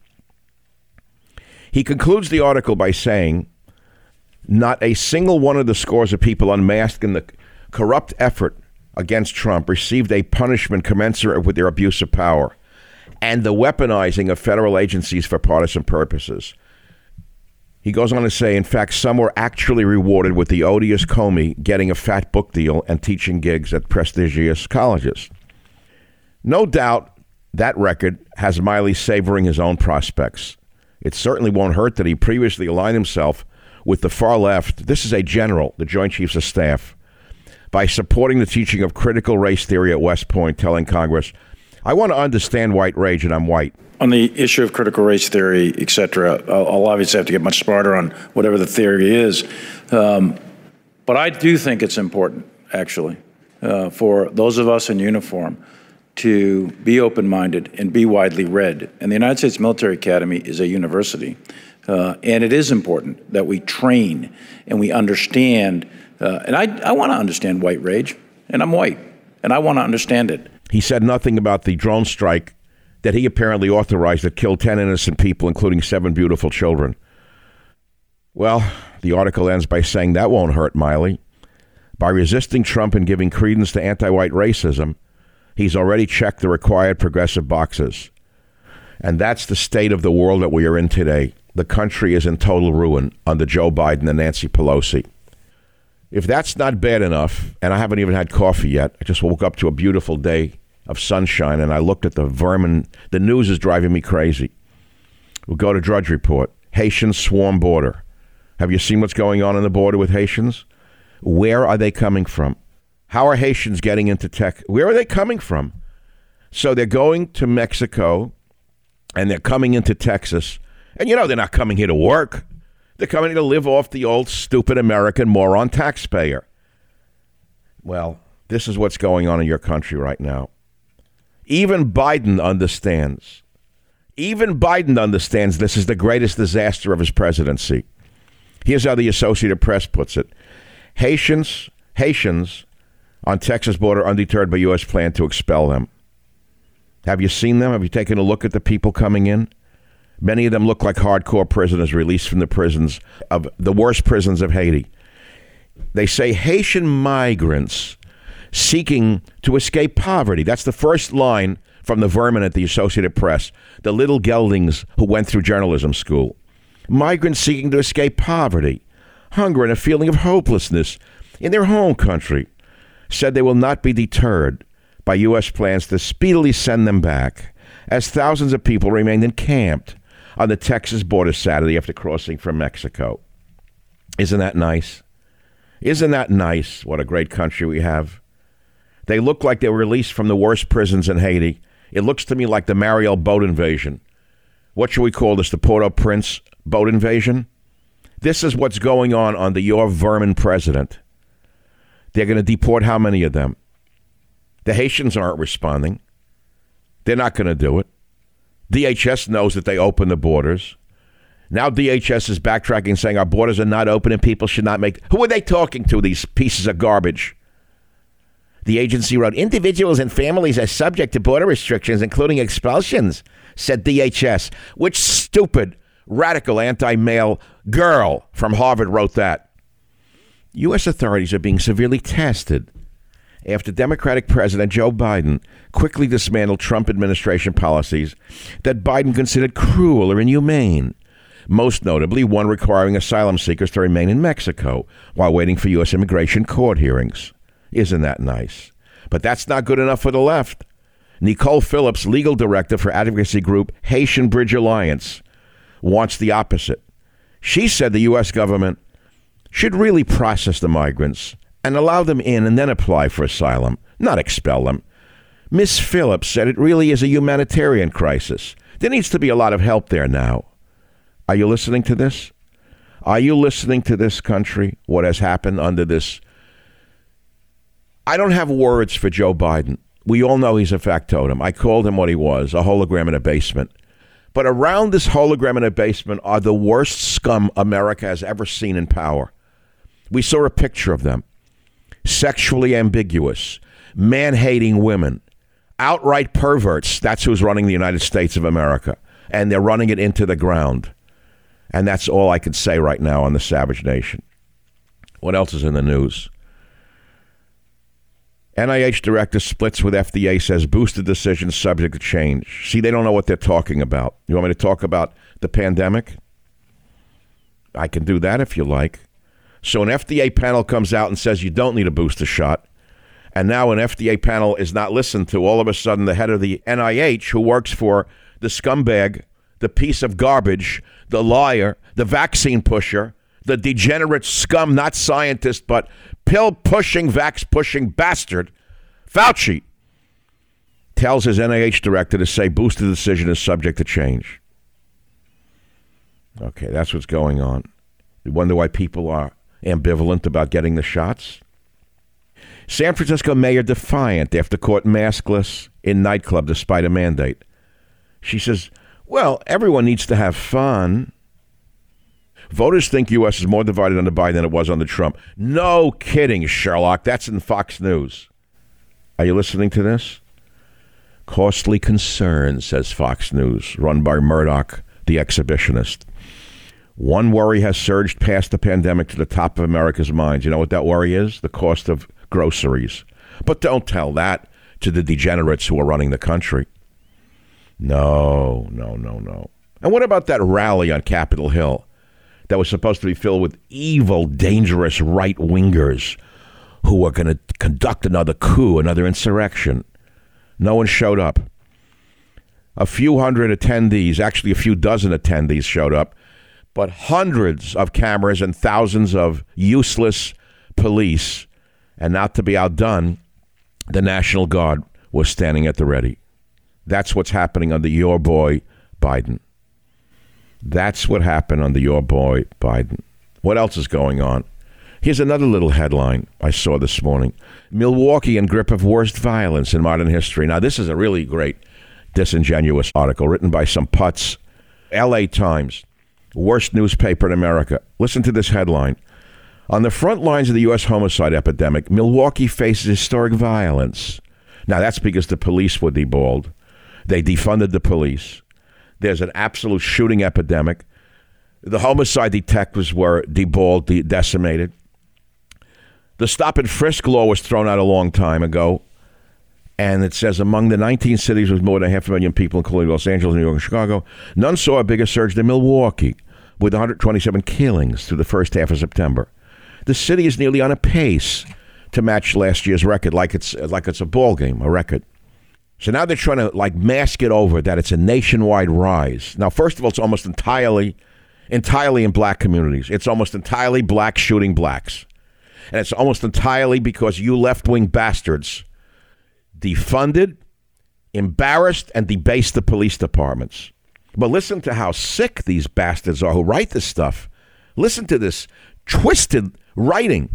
He concludes the article by saying, not a single one of the scores of people unmasked in the corrupt effort against Trump received a punishment commensurate with their abuse of power and the weaponizing of federal agencies for partisan purposes. He goes on to say, in fact, some were actually rewarded with the odious Comey getting a fat book deal and teaching gigs at prestigious colleges. No doubt that record has Miley savoring his own prospects. It certainly won't hurt that he previously aligned himself with the far left. This is a general, the Joint Chiefs of Staff, by supporting the teaching of critical race theory at West Point, telling Congress, I want to understand white rage and I'm white. On the issue of critical race theory, et cetera, I'll, I'll obviously have to get much smarter on whatever the theory is. Um, but I do think it's important, actually, uh, for those of us in uniform to be open-minded and be widely read. And the United States Military Academy is a university. Uh, and it is important that we train and we understand. Uh, and I, I want to understand white rage, and I'm white, and I want to understand it. He said nothing about the drone strike that he apparently authorized that killed ten innocent people, including seven beautiful children. Well, the article ends by saying that won't hurt Miley. By resisting Trump and giving credence to anti-white racism, he's already checked the required progressive boxes. And that's the state of the world that we are in today. The country is in total ruin under Joe Biden and Nancy Pelosi. If that's not bad enough, and I haven't even had coffee yet, I just woke up to a beautiful day of sunshine, and I looked at the vermin. The news is driving me crazy. We'll go to Drudge Report. Haitians swarm border. Have you seen what's going on in the border with Haitians? Where are they coming from? How are Haitians getting into tech? Where are they coming from? So they're going to Mexico, and they're coming into Texas. And you know they're not coming here to work. They're coming here to live off the old stupid American moron taxpayer. Well, this is what's going on in your country right now. Even Biden understands. Even Biden understands this is the greatest disaster of his presidency. Here's how the Associated Press puts it. Haitians, Haitians on Texas border undeterred by U S plan to expel them. Have you seen them? Have you taken a look at the people coming in? Many of them look like hardcore prisoners released from the prisons of the worst prisons of Haiti. They say Haitian migrants seeking to escape poverty. That's the first line from the vermin at the Associated Press, the little geldings who went through journalism school. Migrants seeking to escape poverty, hunger, and a feeling of hopelessness in their home country, said they will not be deterred by U S plans to speedily send them back, as thousands of people remained encamped on the Texas border Saturday after crossing from Mexico. Isn't that nice? Isn't that nice? What a great country we have. They look like they were released from the worst prisons in Haiti. It looks to me like the Mariel boat invasion. What should we call this? The Port-au-Prince boat invasion? This is what's going on under your vermin president. They're going to deport how many of them? The Haitians aren't responding. They're not going to do it. D H S knows that they opened the borders. Now D H S is backtracking, saying our borders are not open and people should not make... Who are they talking to, these pieces of garbage? The agency wrote, individuals and families are subject to border restrictions, including expulsions, said D H S. Which stupid, radical, anti-male girl from Harvard wrote that? U S authorities are being severely tested after Democratic President Joe Biden quickly dismantled Trump administration policies that Biden considered cruel or inhumane, most notably one requiring asylum seekers to remain in Mexico while waiting for U S immigration court hearings. Isn't that nice? But that's not good enough for the left. Nicole Phillips, legal director for advocacy group Haitian Bridge Alliance, wants the opposite. She said the U S government should really process the migrants and allow them in and then apply for asylum, not expel them. Miss Phillips said it really is a humanitarian crisis. There needs to be a lot of help there now. Are you listening to this? Are you listening to this country, what has happened under this? I don't have words for Joe Biden. We all know he's a factotum. I called him what he was, a hologram in a basement. But around this hologram in a basement are the worst scum America has ever seen in power. We saw a picture of them. Sexually ambiguous, man-hating women, outright perverts. That's who's running the United States of America. And they're running it into the ground. And that's all I can say right now on the Savage Nation. What else is in the news? N I H director splits with F D A, says boosted decision subject to change. See, they don't know what they're talking about. You want me to talk about the pandemic? I can do that if you like. So an F D A panel comes out and says you don't need a booster shot. And now an F D A panel is not listened to. All of a sudden, the head of the N I H, who works for the scumbag, the piece of garbage, the liar, the vaccine pusher, the degenerate scum, not scientist, but pill-pushing, vax-pushing bastard, Fauci, tells his N I H director to say boosted decision is subject to change. Okay, that's what's going on. You wonder why people are ambivalent about getting the shots? San Francisco mayor defiant after caught maskless in nightclub despite a mandate. She says, well, everyone needs to have fun. Voters think U S is more divided under Biden than it was under Trump. No kidding, Sherlock. That's in Fox News. Are you listening to this? Costly concern, says Fox News, run by Murdoch, the exhibitionist. One worry has surged past the pandemic to the top of America's minds. You know what that worry is? The cost of groceries. But don't tell that to the degenerates who are running the country. No, no, no, no. And what about that rally on Capitol Hill that was supposed to be filled with evil, dangerous right-wingers who were going to conduct another coup, another insurrection? No one showed up. A few hundred attendees, actually a few dozen attendees showed up, but hundreds of cameras and thousands of useless police, and not to be outdone, the National Guard was standing at the ready. That's what's happening under your boy, Biden. That's what happened under your boy, Biden. What else is going on? Here's another little headline I saw this morning. Milwaukee in grip of worst violence in modern history. Now, this is a really great, disingenuous article written by some putz. L A Times, worst newspaper in America. Listen to this headline. On the front lines of the U S homicide epidemic, Milwaukee faces historic violence. Now, that's because the police were deballed. They defunded the police. There's an absolute shooting epidemic. The homicide detectives were deballed, de- decimated. The stop and frisk law was thrown out a long time ago. And it says among the nineteen cities with more than half a million people, including Los Angeles, New York, and Chicago, none saw a bigger surge than Milwaukee, with one hundred twenty-seven killings through the first half of September. The city is nearly on a pace to match last year's record, like it's like it's a ball game, a record. So now they're trying to like mask it over that it's a nationwide rise. Now, first of all, it's almost entirely, entirely in black communities. It's almost entirely black shooting blacks. And it's almost entirely because you left-wing bastards defunded, embarrassed, and debased the police departments. But listen to how sick these bastards are who write this stuff. Listen to this twisted writing.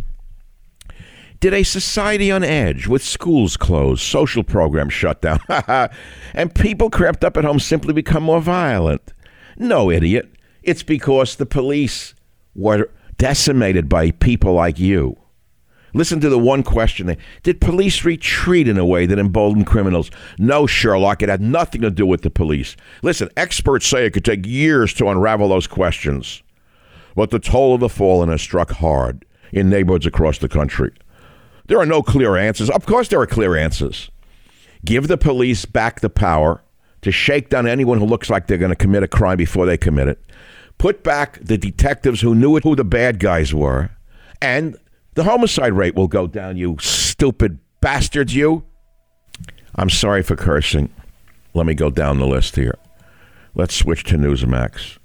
Did a society on edge with schools closed, social programs shut down, and people cramped up at home simply become more violent? No, idiot. It's because the police were decimated by people like you. Listen to the one question. Did police retreat in a way that emboldened criminals? No, Sherlock. It had nothing to do with the police. Listen, experts say it could take years to unravel those questions. But the toll of the fallen has struck hard in neighborhoods across the country. There are no clear answers. Of course there are clear answers. Give the police back the power to shake down anyone who looks like they're going to commit a crime before they commit it. Put back the detectives who knew who the bad guys were. And the homicide rate will go down, you stupid bastards, you. I'm sorry for cursing. Let me go down the list here. Let's switch to Newsmax.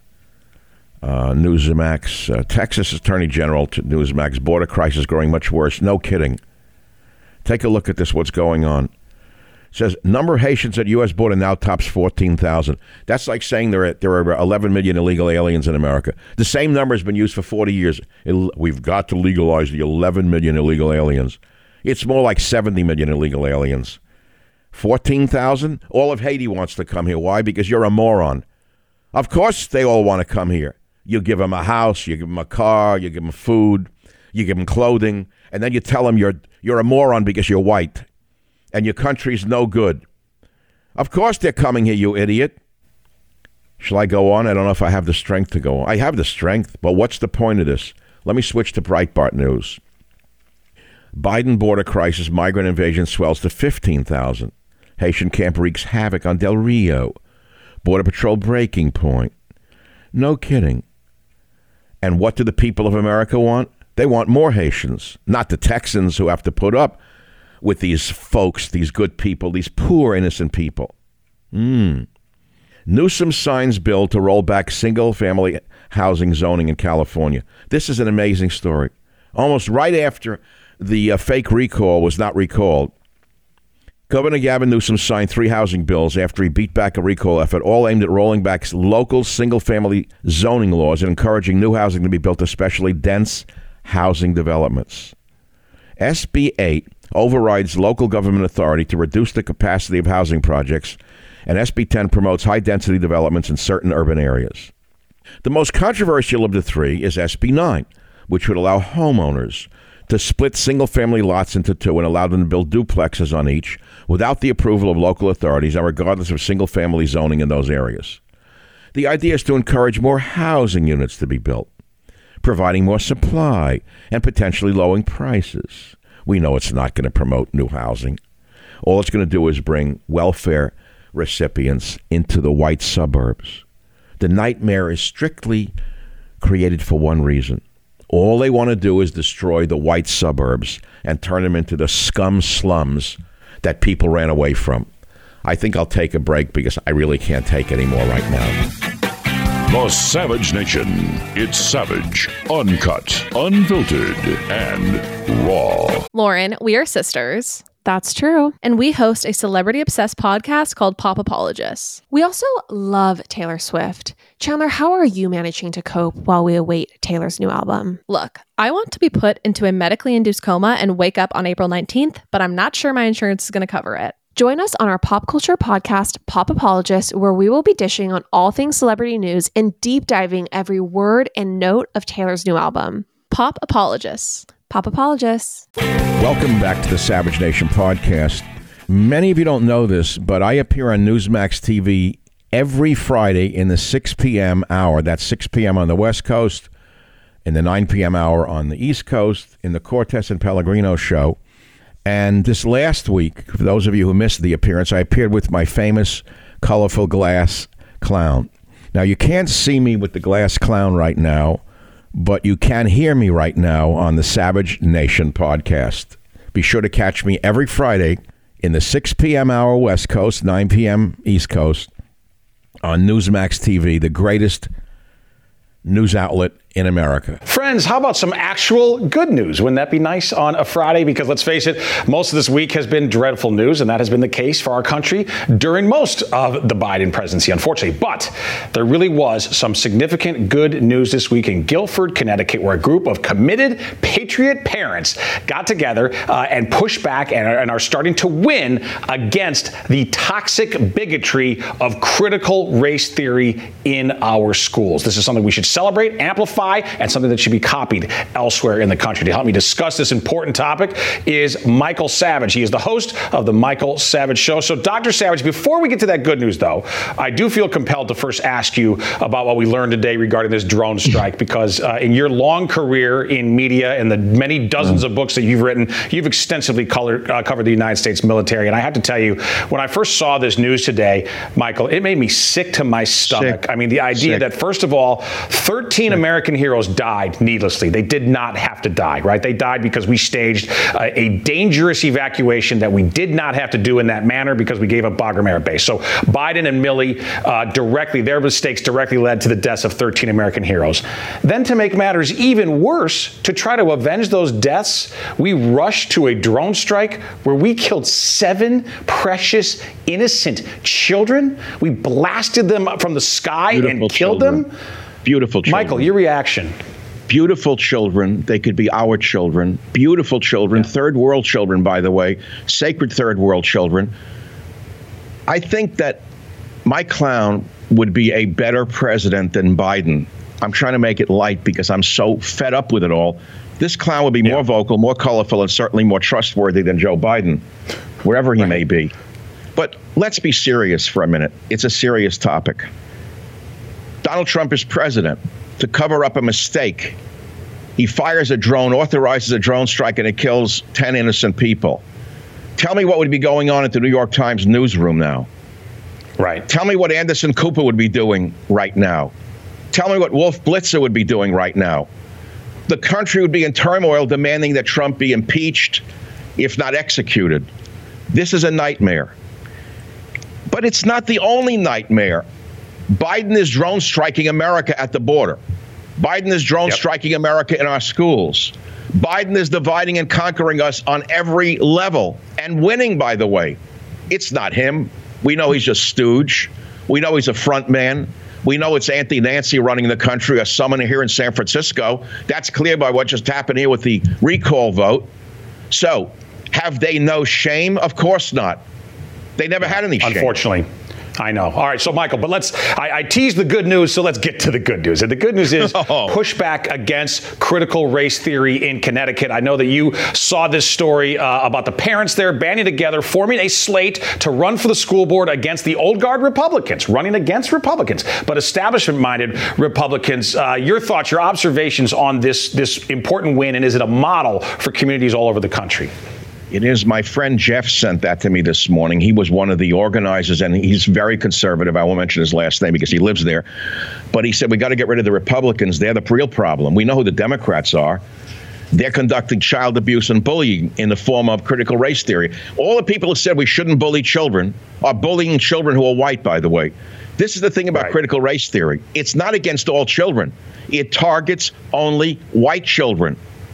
Uh, Newsmax, uh, Texas Attorney General to Newsmax, border crisis growing much worse. No kidding. Take a look at this, what's going on. It says, number of Haitians at U S border now tops fourteen thousand. That's like saying there are, there are eleven million illegal aliens in America. The same number has been used for forty years. It, we've got to legalize the eleven million illegal aliens. It's more like seventy million illegal aliens. fourteen thousand? All of Haiti wants to come here. Why? Because you're a moron. Of course they all want to come here. You give them a house, you give them a car, you give them food, you give them clothing, and then you tell them you're you're a moron because you're white and your country's no good. Of course they're coming here, you idiot. Shall I go on? I don't know if I have the strength to go on. I have the strength, but what's the point of this? Let me switch to Breitbart News. Biden border crisis, migrant invasion swells to fifteen thousand. Haitian camp wreaks havoc on Del Rio. Border Patrol breaking point. No kidding. And what do the people of America want? They want more Haitians, not the Texans who have to put up with these folks, these good people, these poor, innocent people. Mm. Newsom signs bill to roll back single-family housing zoning in California. This is an amazing story. Almost right after the uh, fake recall was not recalled, Governor Gavin Newsom signed three housing bills after he beat back a recall effort, all aimed at rolling back local single-family zoning laws and encouraging new housing to be built, especially dense housing developments. S B eight overrides local government authority to reduce the capacity of housing projects, and S B ten promotes high-density developments in certain urban areas. The most controversial of the three is S B nine, which would allow homeowners to split single-family lots into two and allow them to build duplexes on each without the approval of local authorities and regardless of single-family zoning in those areas. The idea is to encourage more housing units to be built, providing more supply and potentially lowering prices. We know it's not going to promote new housing. All it's going to do is bring welfare recipients into the white suburbs. The nightmare is strictly created for one reason. All they want to do is destroy the white suburbs and turn them into the scum slums that people ran away from. I think I'll take a break because I really can't take any more right now. The Savage Nation. It's savage, uncut, unfiltered, and raw. Lauren, we are sisters. That's true. And we host a celebrity-obsessed podcast called Pop Apologists. We also love Taylor Swift. Chandler, how are you managing to cope while we await Taylor's new album? Look, I want to be put into a medically induced coma and wake up on April nineteenth, but I'm not sure my insurance is going to cover it. Join us on our pop culture podcast, Pop Apologists, where we will be dishing on all things celebrity news and deep diving every word and note of Taylor's new album. Pop Apologists. Pop Apologists. Welcome back to the Savage Nation podcast. Many of you don't know this, but I appear on Newsmax T V every Friday in the six p.m. hour. That's six p.m. on the West Coast, in the nine p.m. hour on the East Coast, in the Cortez and Pellegrino show. And this last week, for those of you who missed the appearance, I appeared with my famous colorful glass clown. Now, you can't see me with the glass clown right now, but you can hear me right now on the Savage Nation podcast. Be sure to catch me every Friday in the six p.m. hour West Coast, nine p.m. East Coast on Newsmax T V, the greatest news outlet in America. Friends, how about some actual good news? Wouldn't that be nice on a Friday? Because let's face it, most of this week has been dreadful news, and that has been the case for our country during most of the Biden presidency, unfortunately. But there really was some significant good news this week in Guilford, Connecticut, where a group of committed patriot parents got together uh, and pushed back and are, and are starting to win against the toxic bigotry of critical race theory in our schools. This is something we should celebrate, amplify, modify and something that should be copied elsewhere in the country. To help me discuss this important topic is Michael Savage. He is the host of the Michael Savage Show. So, Doctor Savage, before we get to that good news, though, I do feel compelled to first ask you about what we learned today regarding this drone strike, because uh, in your long career in media and the many dozens of books that you've written, you've extensively colored, uh, covered the United States military. And I have to tell you, when I first saw this news today, Michael, it made me sick to my stomach. Sick. I mean, the idea Sick. that, first of all, thirteen American heroes died needlessly. They did not have to die, right? They died because we staged uh, a dangerous evacuation that we did not have to do in that manner because we gave up Bagram Air Base. So Biden and Milley uh, directly, their mistakes directly led to the deaths of thirteen American heroes. Then, to make matters even worse, to try to avenge those deaths, we rushed to a drone strike where we killed seven precious, innocent children. We blasted them up from the sky Beautiful and killed children. them. Beautiful children. Michael, your reaction? Beautiful children. They could be our children. Beautiful children. Yeah. Third world children, by the way. Sacred third world children. I think that my clown would be a better president than Biden. I'm trying to make it light because I'm so fed up with it all. This clown would be yeah. more vocal, more colorful, and certainly more trustworthy than Joe Biden, wherever he right. may be. But let's be serious for a minute. It's a serious topic. Donald Trump is president. To cover up a mistake, he fires a drone, authorizes a drone strike, and it kills ten innocent people. Tell me what would be going on at the New York Times newsroom now. Right. Tell me what Anderson Cooper would be doing right now. Tell me what Wolf Blitzer would be doing right now. The country would be in turmoil, demanding that Trump be impeached, if not executed. This is a nightmare. But it's not the only nightmare. Biden is drone striking America at the border. Biden is drone yep. striking America in our schools. Biden is dividing and conquering us on every level and winning, by the way. It's not him. We know he's a stooge. We know he's a front man. We know it's Auntie Nancy running the country, or someone here in San Francisco. That's clear by what just happened here with the recall vote. So, have they no shame? Of course not. They never had any shame. Unfortunately. I know. All right, so Michael, but let's, I, I teased the good news, so let's get to the good news. And the good news is oh. pushback against critical race theory in Connecticut. I know that you saw this story uh, about the parents there banding together, forming a slate to run for the school board against the old guard Republicans, running against Republicans, but establishment-minded Republicans. Uh, your thoughts, your observations on this, this important win, and is it a model for communities all over the country? It is. My friend Jeff sent that to me this morning. He was one of the organizers, and he's very conservative. I won't mention his last name because he lives there. But he said, we got to get rid of the Republicans. They're the real problem. We know who the Democrats are. They're conducting child abuse and bullying in the form of critical race theory. All the people who said we shouldn't bully children are bullying children who are white, by the way. This is the thing about right. critical race theory. It's not against all children. It targets only white children.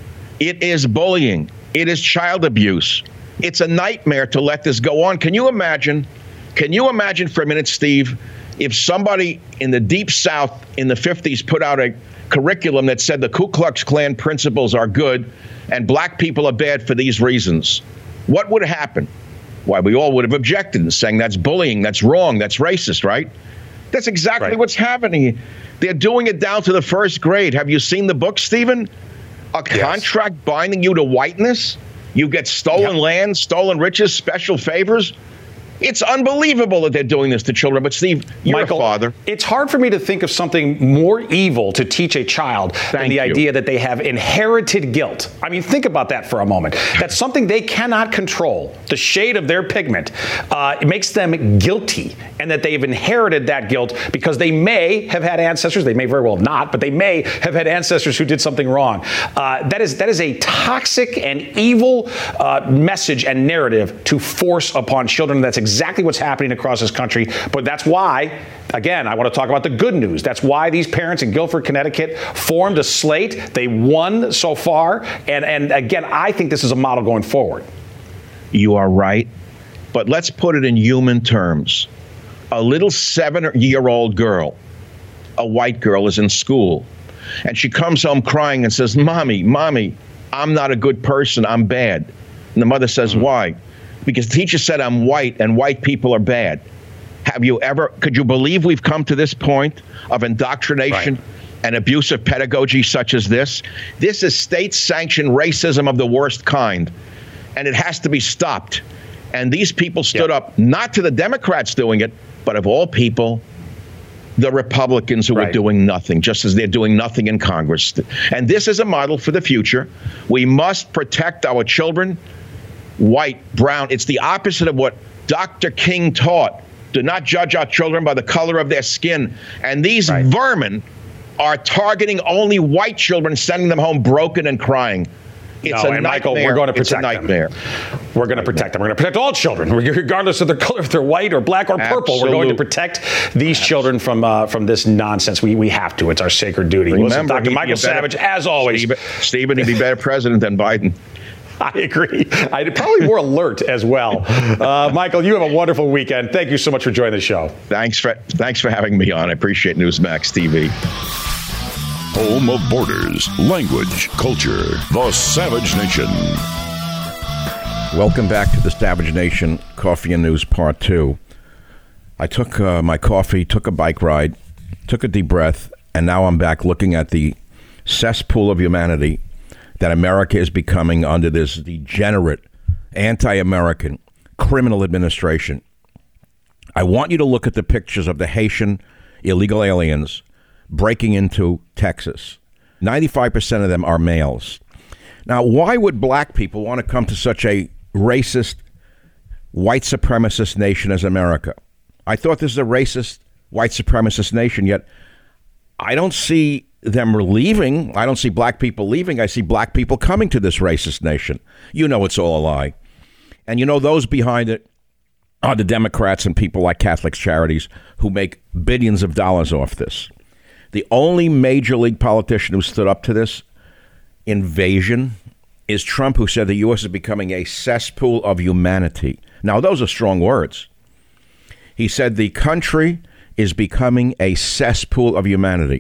It is bullying. It is child abuse. It's a nightmare to let this go on. Can you imagine? Can you imagine for a minute, Steve, if somebody in the Deep South in the fifties put out a curriculum that said the Ku Klux Klan principles are good and black people are bad for these reasons? What would happen? Why, we all would have objected and saying that's bullying, that's wrong, that's racist, right? That's exactly right. what's happening. They're doing it down to the first grade. Have you seen the book, Stephen? A yes. contract binding you to whiteness? You get stolen yep. land, stolen riches, special favors? It's unbelievable that they're doing this to children. But, Steve, you're Michael, a father. It's hard for me to think of something more evil to teach a child Thank than the you. idea that they have inherited guilt. I mean, think about that for a moment. That's something they cannot control. The shade of their pigment uh, it makes them guilty, and that they've inherited that guilt because they may have had ancestors. They may very well not, but they may have had ancestors who did something wrong. Uh, that is that is a toxic and evil uh, message and narrative to force upon children. That's exactly what's happening across this country. But that's why, again, I want to talk about the good news. That's why these parents in Guilford, Connecticut formed a slate. They won so far. And, and again, I think this is a model going forward. You are right. But let's put it in human terms. A little seven-year-old girl, a white girl, is in school. And she comes home crying and says, Mommy, Mommy, I'm not a good person. I'm bad. And the mother says, mm-hmm. Why? Because the teacher said I'm white and white people are bad. Have you ever, could you believe we've come to this point of indoctrination? Right. and abusive pedagogy such as this. This is state-sanctioned racism of the worst kind, and it has to be stopped. And these people stood yep. up, not to the Democrats doing it, but of all people, the Republicans who right. are doing nothing, just as they're doing nothing in Congress. And this is a model for the future. We must protect our children, white, brown. It's the opposite of what Doctor King taught. Do not judge our children by the color of their skin. And these right. vermin are targeting only white children, sending them home broken and crying. It's no, a and nightmare. Michael, we're going to protect it's a nightmare. them. We're going to protect them. We're going to protect all children, regardless of their color, if they're white or black or purple. Absolutely. We're going to protect these children from uh, from this nonsense. We we have to. It's our sacred duty. Remember, Listen, Doctor Michael better, Savage, as always. Stephen, Stephen, he'd be better president than Biden. I agree. I'd probably more alert as well. Uh, Michael, you have a wonderful weekend. Thank you so much for joining the show. Thanks for thanks for having me on. I appreciate Newsmax T V. Home of borders, language, culture, the Savage Nation. Welcome back to the Savage Nation Coffee and News Part two. I took uh, my coffee, took a bike ride, took a deep breath, and now I'm back looking at the cesspool of humanity that America is becoming under this degenerate, anti-American criminal administration. I want you to look at the pictures of the Haitian illegal aliens breaking into Texas. ninety-five percent of them are males. Now, why would black people want to come to such a racist, white supremacist nation as America? I thought this is a racist, white supremacist nation, yet I don't see them leaving. I don't see black people leaving. I see black people coming to this racist nation. You know it's all a lie. And you know those behind it are the Democrats and people like Catholic Charities who make billions of dollars off this. The only major league politician who stood up to this invasion is Trump, who said the U S is becoming a cesspool of humanity. Now, those are strong words. He said the country is becoming a cesspool of humanity.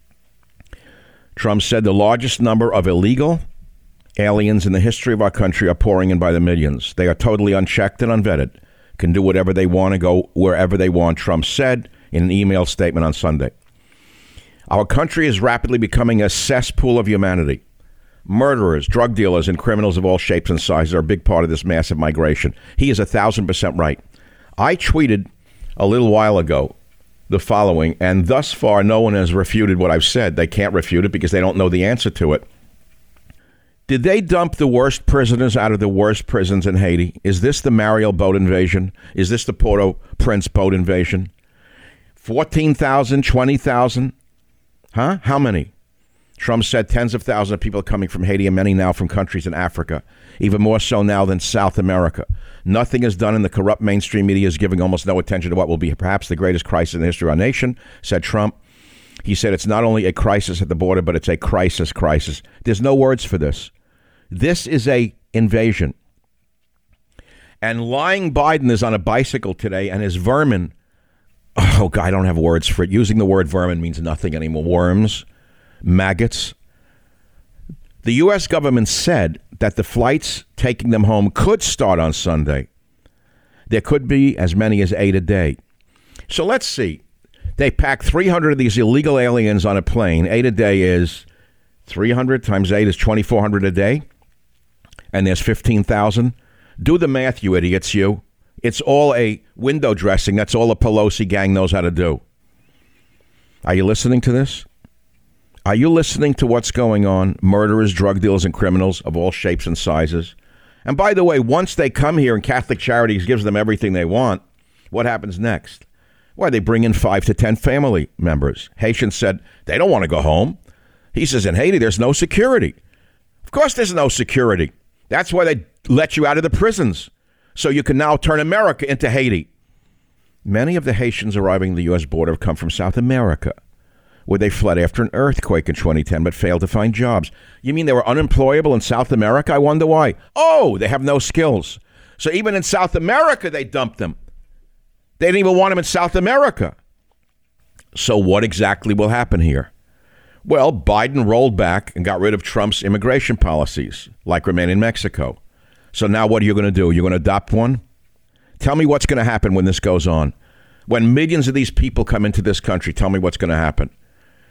Trump said the largest number of illegal aliens in the history of our country are pouring in by the millions. They are totally unchecked and unvetted, can do whatever they want and go wherever they want, Trump said in an email statement on Sunday. Our country is rapidly becoming a cesspool of humanity. Murderers, drug dealers, and criminals of all shapes and sizes are a big part of this massive migration. He is a thousand percent right. I tweeted a little while ago the following, and thus far no one has refuted what I've said. They can't refute it because they don't know the answer to it. Did they dump the worst prisoners out of the worst prisons in Haiti? Is this the Mariel boat invasion? Is this the Port-au-Prince boat invasion? fourteen thousand, twenty thousand? Huh? How many? Trump said tens of thousands of people are coming from Haiti and many now from countries in Africa, even more so now than South America. Nothing is done, and the corrupt mainstream media is giving almost no attention to what will be perhaps the greatest crisis in the history of our nation, said Trump. He said it's not only a crisis at the border, but it's a crisis crisis. There's no words for this. This is a invasion. And lying Biden is on a bicycle today, and his vermin, oh, God, I don't have words for it. Using the word vermin means nothing anymore. Worms, maggots. The U S government said that the flights taking them home could start on Sunday. There could be as many as eight a day. So let's see. They pack three hundred of these illegal aliens on a plane. Eight a day is three hundred times eight is twenty-four hundred a day. And there's fifteen thousand. Do the math, you idiots, you. It's all a window dressing. That's all the Pelosi gang knows how to do. Are you listening to this? Are you listening to what's going on? Murderers, drug dealers, and criminals of all shapes and sizes. And by the way, once they come here and Catholic Charities gives them everything they want, what happens next? Why, they bring in five to ten family members. Haitians said they don't want to go home. He says in Haiti, there's no security. Of course there's no security. That's why they let you out of the prisons. So you can now turn America into Haiti. Many of the Haitians arriving at the U S border have come from South America, where they fled after an earthquake in twenty ten but failed to find jobs. You mean they were unemployable in South America? I wonder why. Oh, they have no skills. So even in South America, they dumped them. They didn't even want them in South America. So what exactly will happen here? Well, Biden rolled back and got rid of Trump's immigration policies, like remain in Mexico. So now what are you going to do? You're going to adopt one? Tell me what's going to happen when this goes on. When millions of these people come into this country, tell me what's going to happen.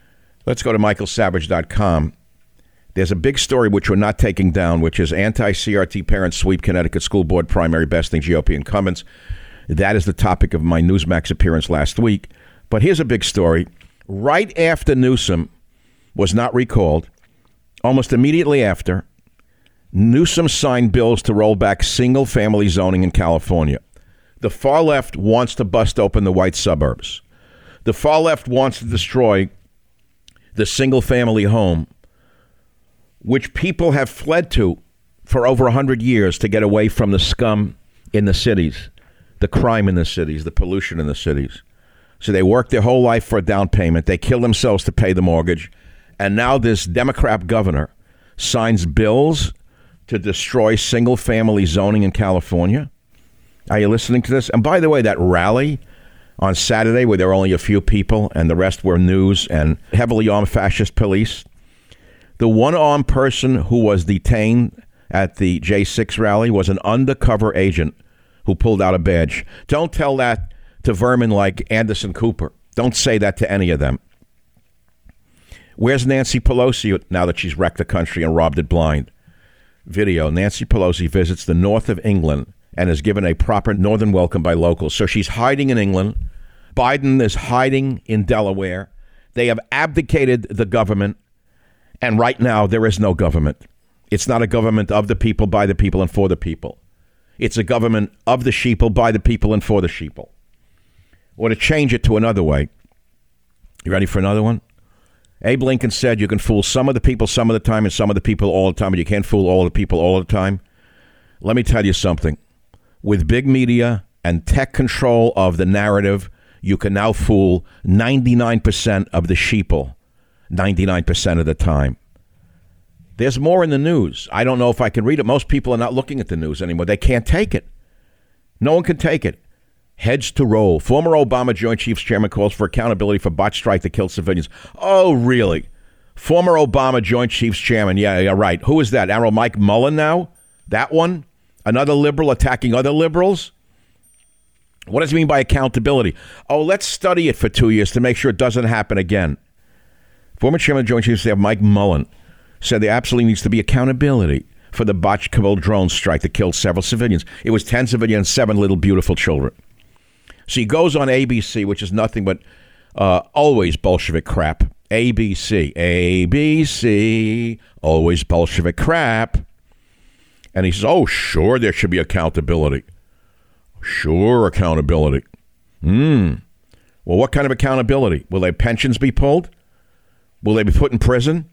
Let's go to michael savage dot com. There's a big story which we're not taking down, which is anti-C R T parents sweep Connecticut School Board primary besting G O P incumbents. That is the topic of my Newsmax appearance last week. But here's a big story. Right after Newsom was not recalled, almost immediately after, Newsom signed bills to roll back single-family zoning in California. The far left wants to bust open the white suburbs. The far left wants to destroy the single-family home, which people have fled to for over one hundred years to get away from the scum in the cities, the crime in the cities, the pollution in the cities. So they worked their whole life for a down payment. They kill themselves to pay the mortgage. And now this Democrat governor signs bills to destroy single-family zoning in California. Are you listening to this? And by the way, that rally on Saturday where there were only a few people and the rest were news and heavily armed fascist police, the one-armed person who was detained at the J six rally was an undercover agent who pulled out a badge. Don't tell that to vermin like Anderson Cooper. Don't say that to any of them. Where's Nancy Pelosi now that she's wrecked the country and robbed it blind? Video. Nancy Pelosi visits the north of England and is given a proper northern welcome by locals. So she's hiding in England. Biden is hiding in Delaware. They have abdicated the government. And right now, there is no government. It's not a government of the people, by the people, and for the people. It's a government of the sheeple, by the people, and for the sheeple. Or to change it to another way. You ready for another one? Abe Lincoln said you can fool some of the people some of the time and some of the people all the time, but you can't fool all the people all the time. Let me tell you something. With big media and tech control of the narrative, you can now fool ninety-nine percent of the sheeple ninety-nine percent of the time. There's more in the news. I don't know if I can read it. Most people are not looking at the news anymore. They can't take it. No one can take it. Heads to roll. Former Obama Joint Chiefs Chairman calls for accountability for botched strike that killed civilians. Oh, really? Former Obama Joint Chiefs Chairman. Yeah, yeah, right. Who is that? Admiral Mike Mullen now? That one? Another liberal attacking other liberals? What does he mean by accountability? Oh, let's study it for two years to make sure it doesn't happen again. Former Chairman of the Joint Chiefs Staff Mike Mullen said there absolutely needs to be accountability for the botched Kabul drone strike that killed several civilians. It was ten civilians and seven little beautiful children. So he goes on A B C, which is nothing but uh, always Bolshevik crap. A B C. A B C. Always Bolshevik crap. And he says, oh, sure, there should be accountability. Sure, accountability. Hmm. Well, what kind of accountability? Will their pensions be pulled? Will they be put in prison?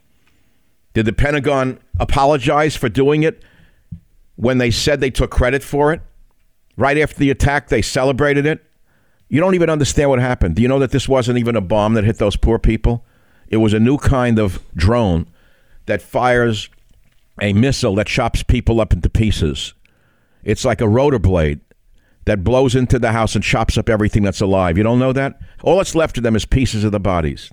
Did the Pentagon apologize for doing it when they said they took credit for it? Right after the attack, they celebrated it. You don't even understand what happened. Do you know that this wasn't even a bomb that hit those poor people? It was a new kind of drone that fires a missile that chops people up into pieces. It's like a rotor blade that blows into the house and chops up everything that's alive. You don't know that? All that's left of them is pieces of the bodies.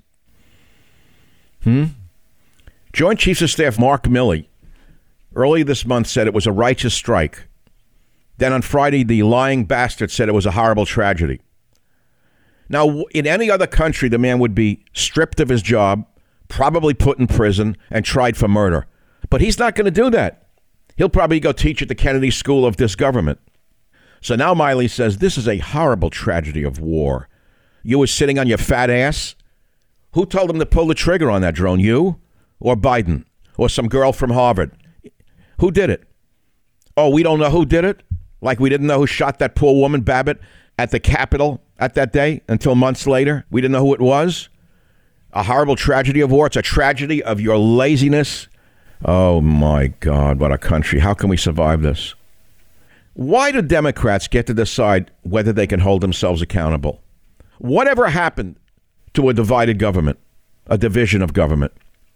Hmm? Joint Chiefs of Staff Mark Milley earlier this month said it was a righteous strike. Then on Friday, the lying bastard said it was a horrible tragedy. Now, in any other country, the man would be stripped of his job, probably put in prison, and tried for murder. But he's not going to do that. He'll probably go teach at the Kennedy School of this government. So now Miley says, this is a horrible tragedy of war. You were sitting on your fat ass. Who told him to pull the trigger on that drone? You or Biden or some girl from Harvard? Who did it? Oh, we don't know who did it? Like we didn't know who shot that poor woman, Babbitt, at the Capitol at that day until months later. We didn't know who it was. A horrible tragedy of war. It's a tragedy of your laziness. Oh, my God, what a country. How can we survive this? Why do Democrats get to decide whether they can hold themselves accountable? Whatever happened to a divided government, a division of government?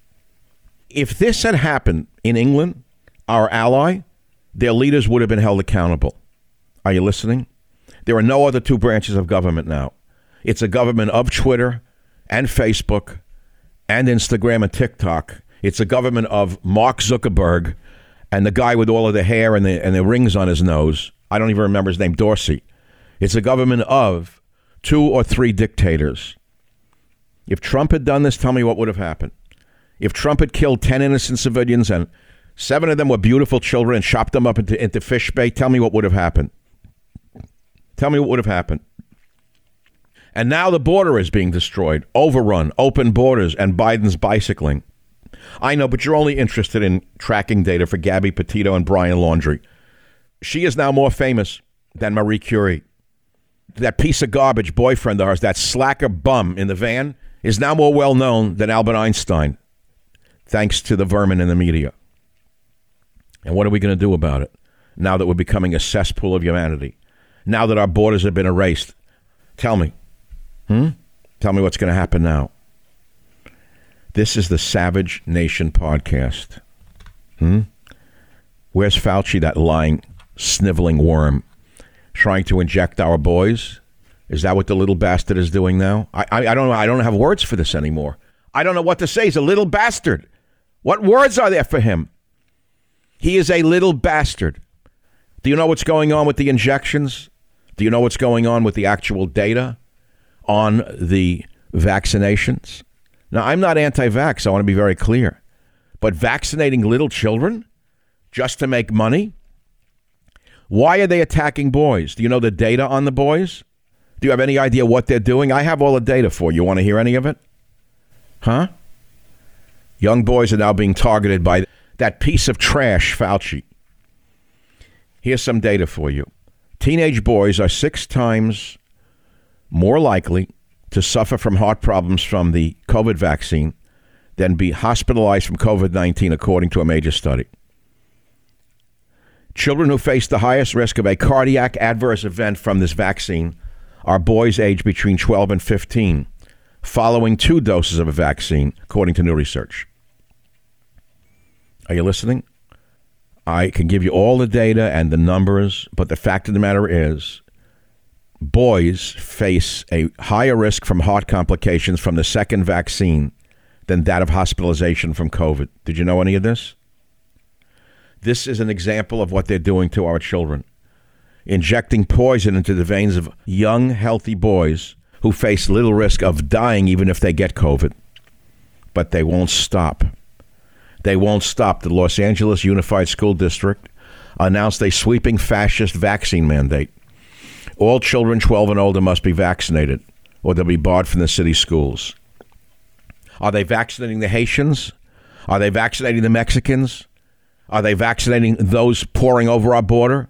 If this had happened in England, our ally, their leaders would have been held accountable. Are you listening? There are no other two branches of government now. It's a government of Twitter and Facebook and Instagram and TikTok. It's a government of Mark Zuckerberg and the guy with all of the hair and the, and the rings on his nose. I don't even remember his name, Dorsey. It's a government of two or three dictators. If Trump had done this, tell me what would have happened. If Trump had killed ten innocent civilians and seven of them were beautiful children and chopped them up into, into fish bait, tell me what would have happened. Tell me what would have happened. And now the border is being destroyed, overrun, open borders, and Biden's bicycling. I know, but you're only interested in tracking data for Gabby Petito and Brian Laundrie. She is now more famous than Marie Curie. That piece of garbage boyfriend of hers, that slacker bum in the van, is now more well-known than Albert Einstein, thanks to the vermin in the media. And what are we going to do about it now that we're becoming a cesspool of humanity? Now that our borders have been erased? Tell me. Hmm? Tell me what's going to happen now. This is the Savage Nation podcast. Hmm? Where's Fauci, that lying, sniveling worm, trying to inject our boys? Is that what the little bastard is doing now? I, I, I don't know. I don't have words for this anymore. I don't know what to say. He's a little bastard. What words are there for him? He is a little bastard. Do you know what's going on with the injections? Do you know what's going on with the actual data on the vaccinations? Now, I'm not anti-vax. I want to be very clear. But vaccinating little children just to make money? Why are they attacking boys? Do you know the data on the boys? Do you have any idea what they're doing? I have all the data for you. Want to hear any of it? Huh? Young boys are now being targeted by that piece of trash, Fauci. Here's some data for you. Teenage boys are six times more likely to suffer from heart problems from the COVID vaccine than be hospitalized from COVID nineteen, according to a major study. Children who face the highest risk of a cardiac adverse event from this vaccine are boys aged between twelve and fifteen, following two doses of a vaccine, according to new research. Are you listening? I can give you all the data and the numbers, but the fact of the matter is, boys face a higher risk from heart complications from the second vaccine than that of hospitalization from COVID. Did you know any of this? This is an example of what they're doing to our children. Injecting poison into the veins of young, healthy boys who face little risk of dying even if they get COVID. But they won't stop. They won't stop. The Los Angeles Unified School District announced a sweeping fascist vaccine mandate. All children twelve and older must be vaccinated, or they'll be barred from the city schools. Are they vaccinating the Haitians? Are they vaccinating the Mexicans? Are they vaccinating those pouring over our border?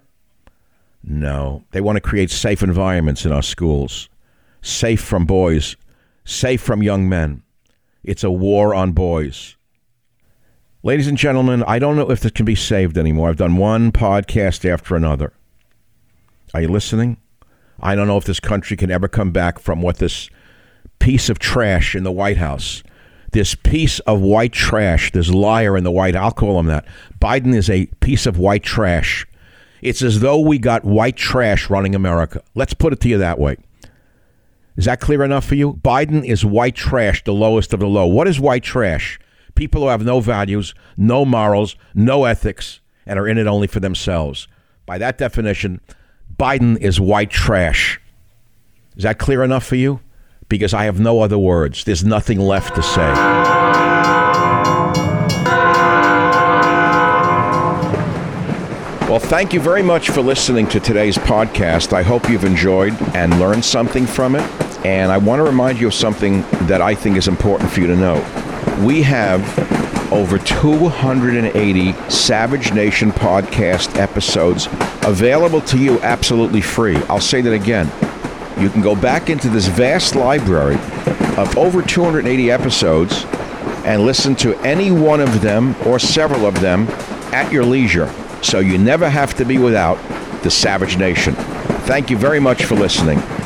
No. They want to create safe environments in our schools. Safe from boys. Safe from young men. It's a war on boys. Ladies and gentlemen, I don't know if this can be saved anymore. I've done one podcast after another. Are you listening? I don't know if this country can ever come back from what this piece of trash in the White House, this piece of white trash, this liar in the White House, I'll call him that. Biden is a piece of white trash. It's as though we got white trash running America. Let's put it to you that way. Is that clear enough for you? Biden is white trash, the lowest of the low. What is white trash? People who have no values, no morals, no ethics, and are in it only for themselves. By that definition, Biden is white trash. Is that clear enough for you? Because I have no other words. There's nothing left to say. Well, thank you very much for listening to today's podcast. I hope you've enjoyed and learned something from it. And I want to remind you of something that I think is important for you to know. We have over two hundred eighty Savage Nation podcast episodes available to you absolutely free. I'll say that again. You can go back into this vast library of over two hundred eighty episodes and listen to any one of them or several of them at your leisure. So you never have to be without the Savage Nation. Thank you very much for listening.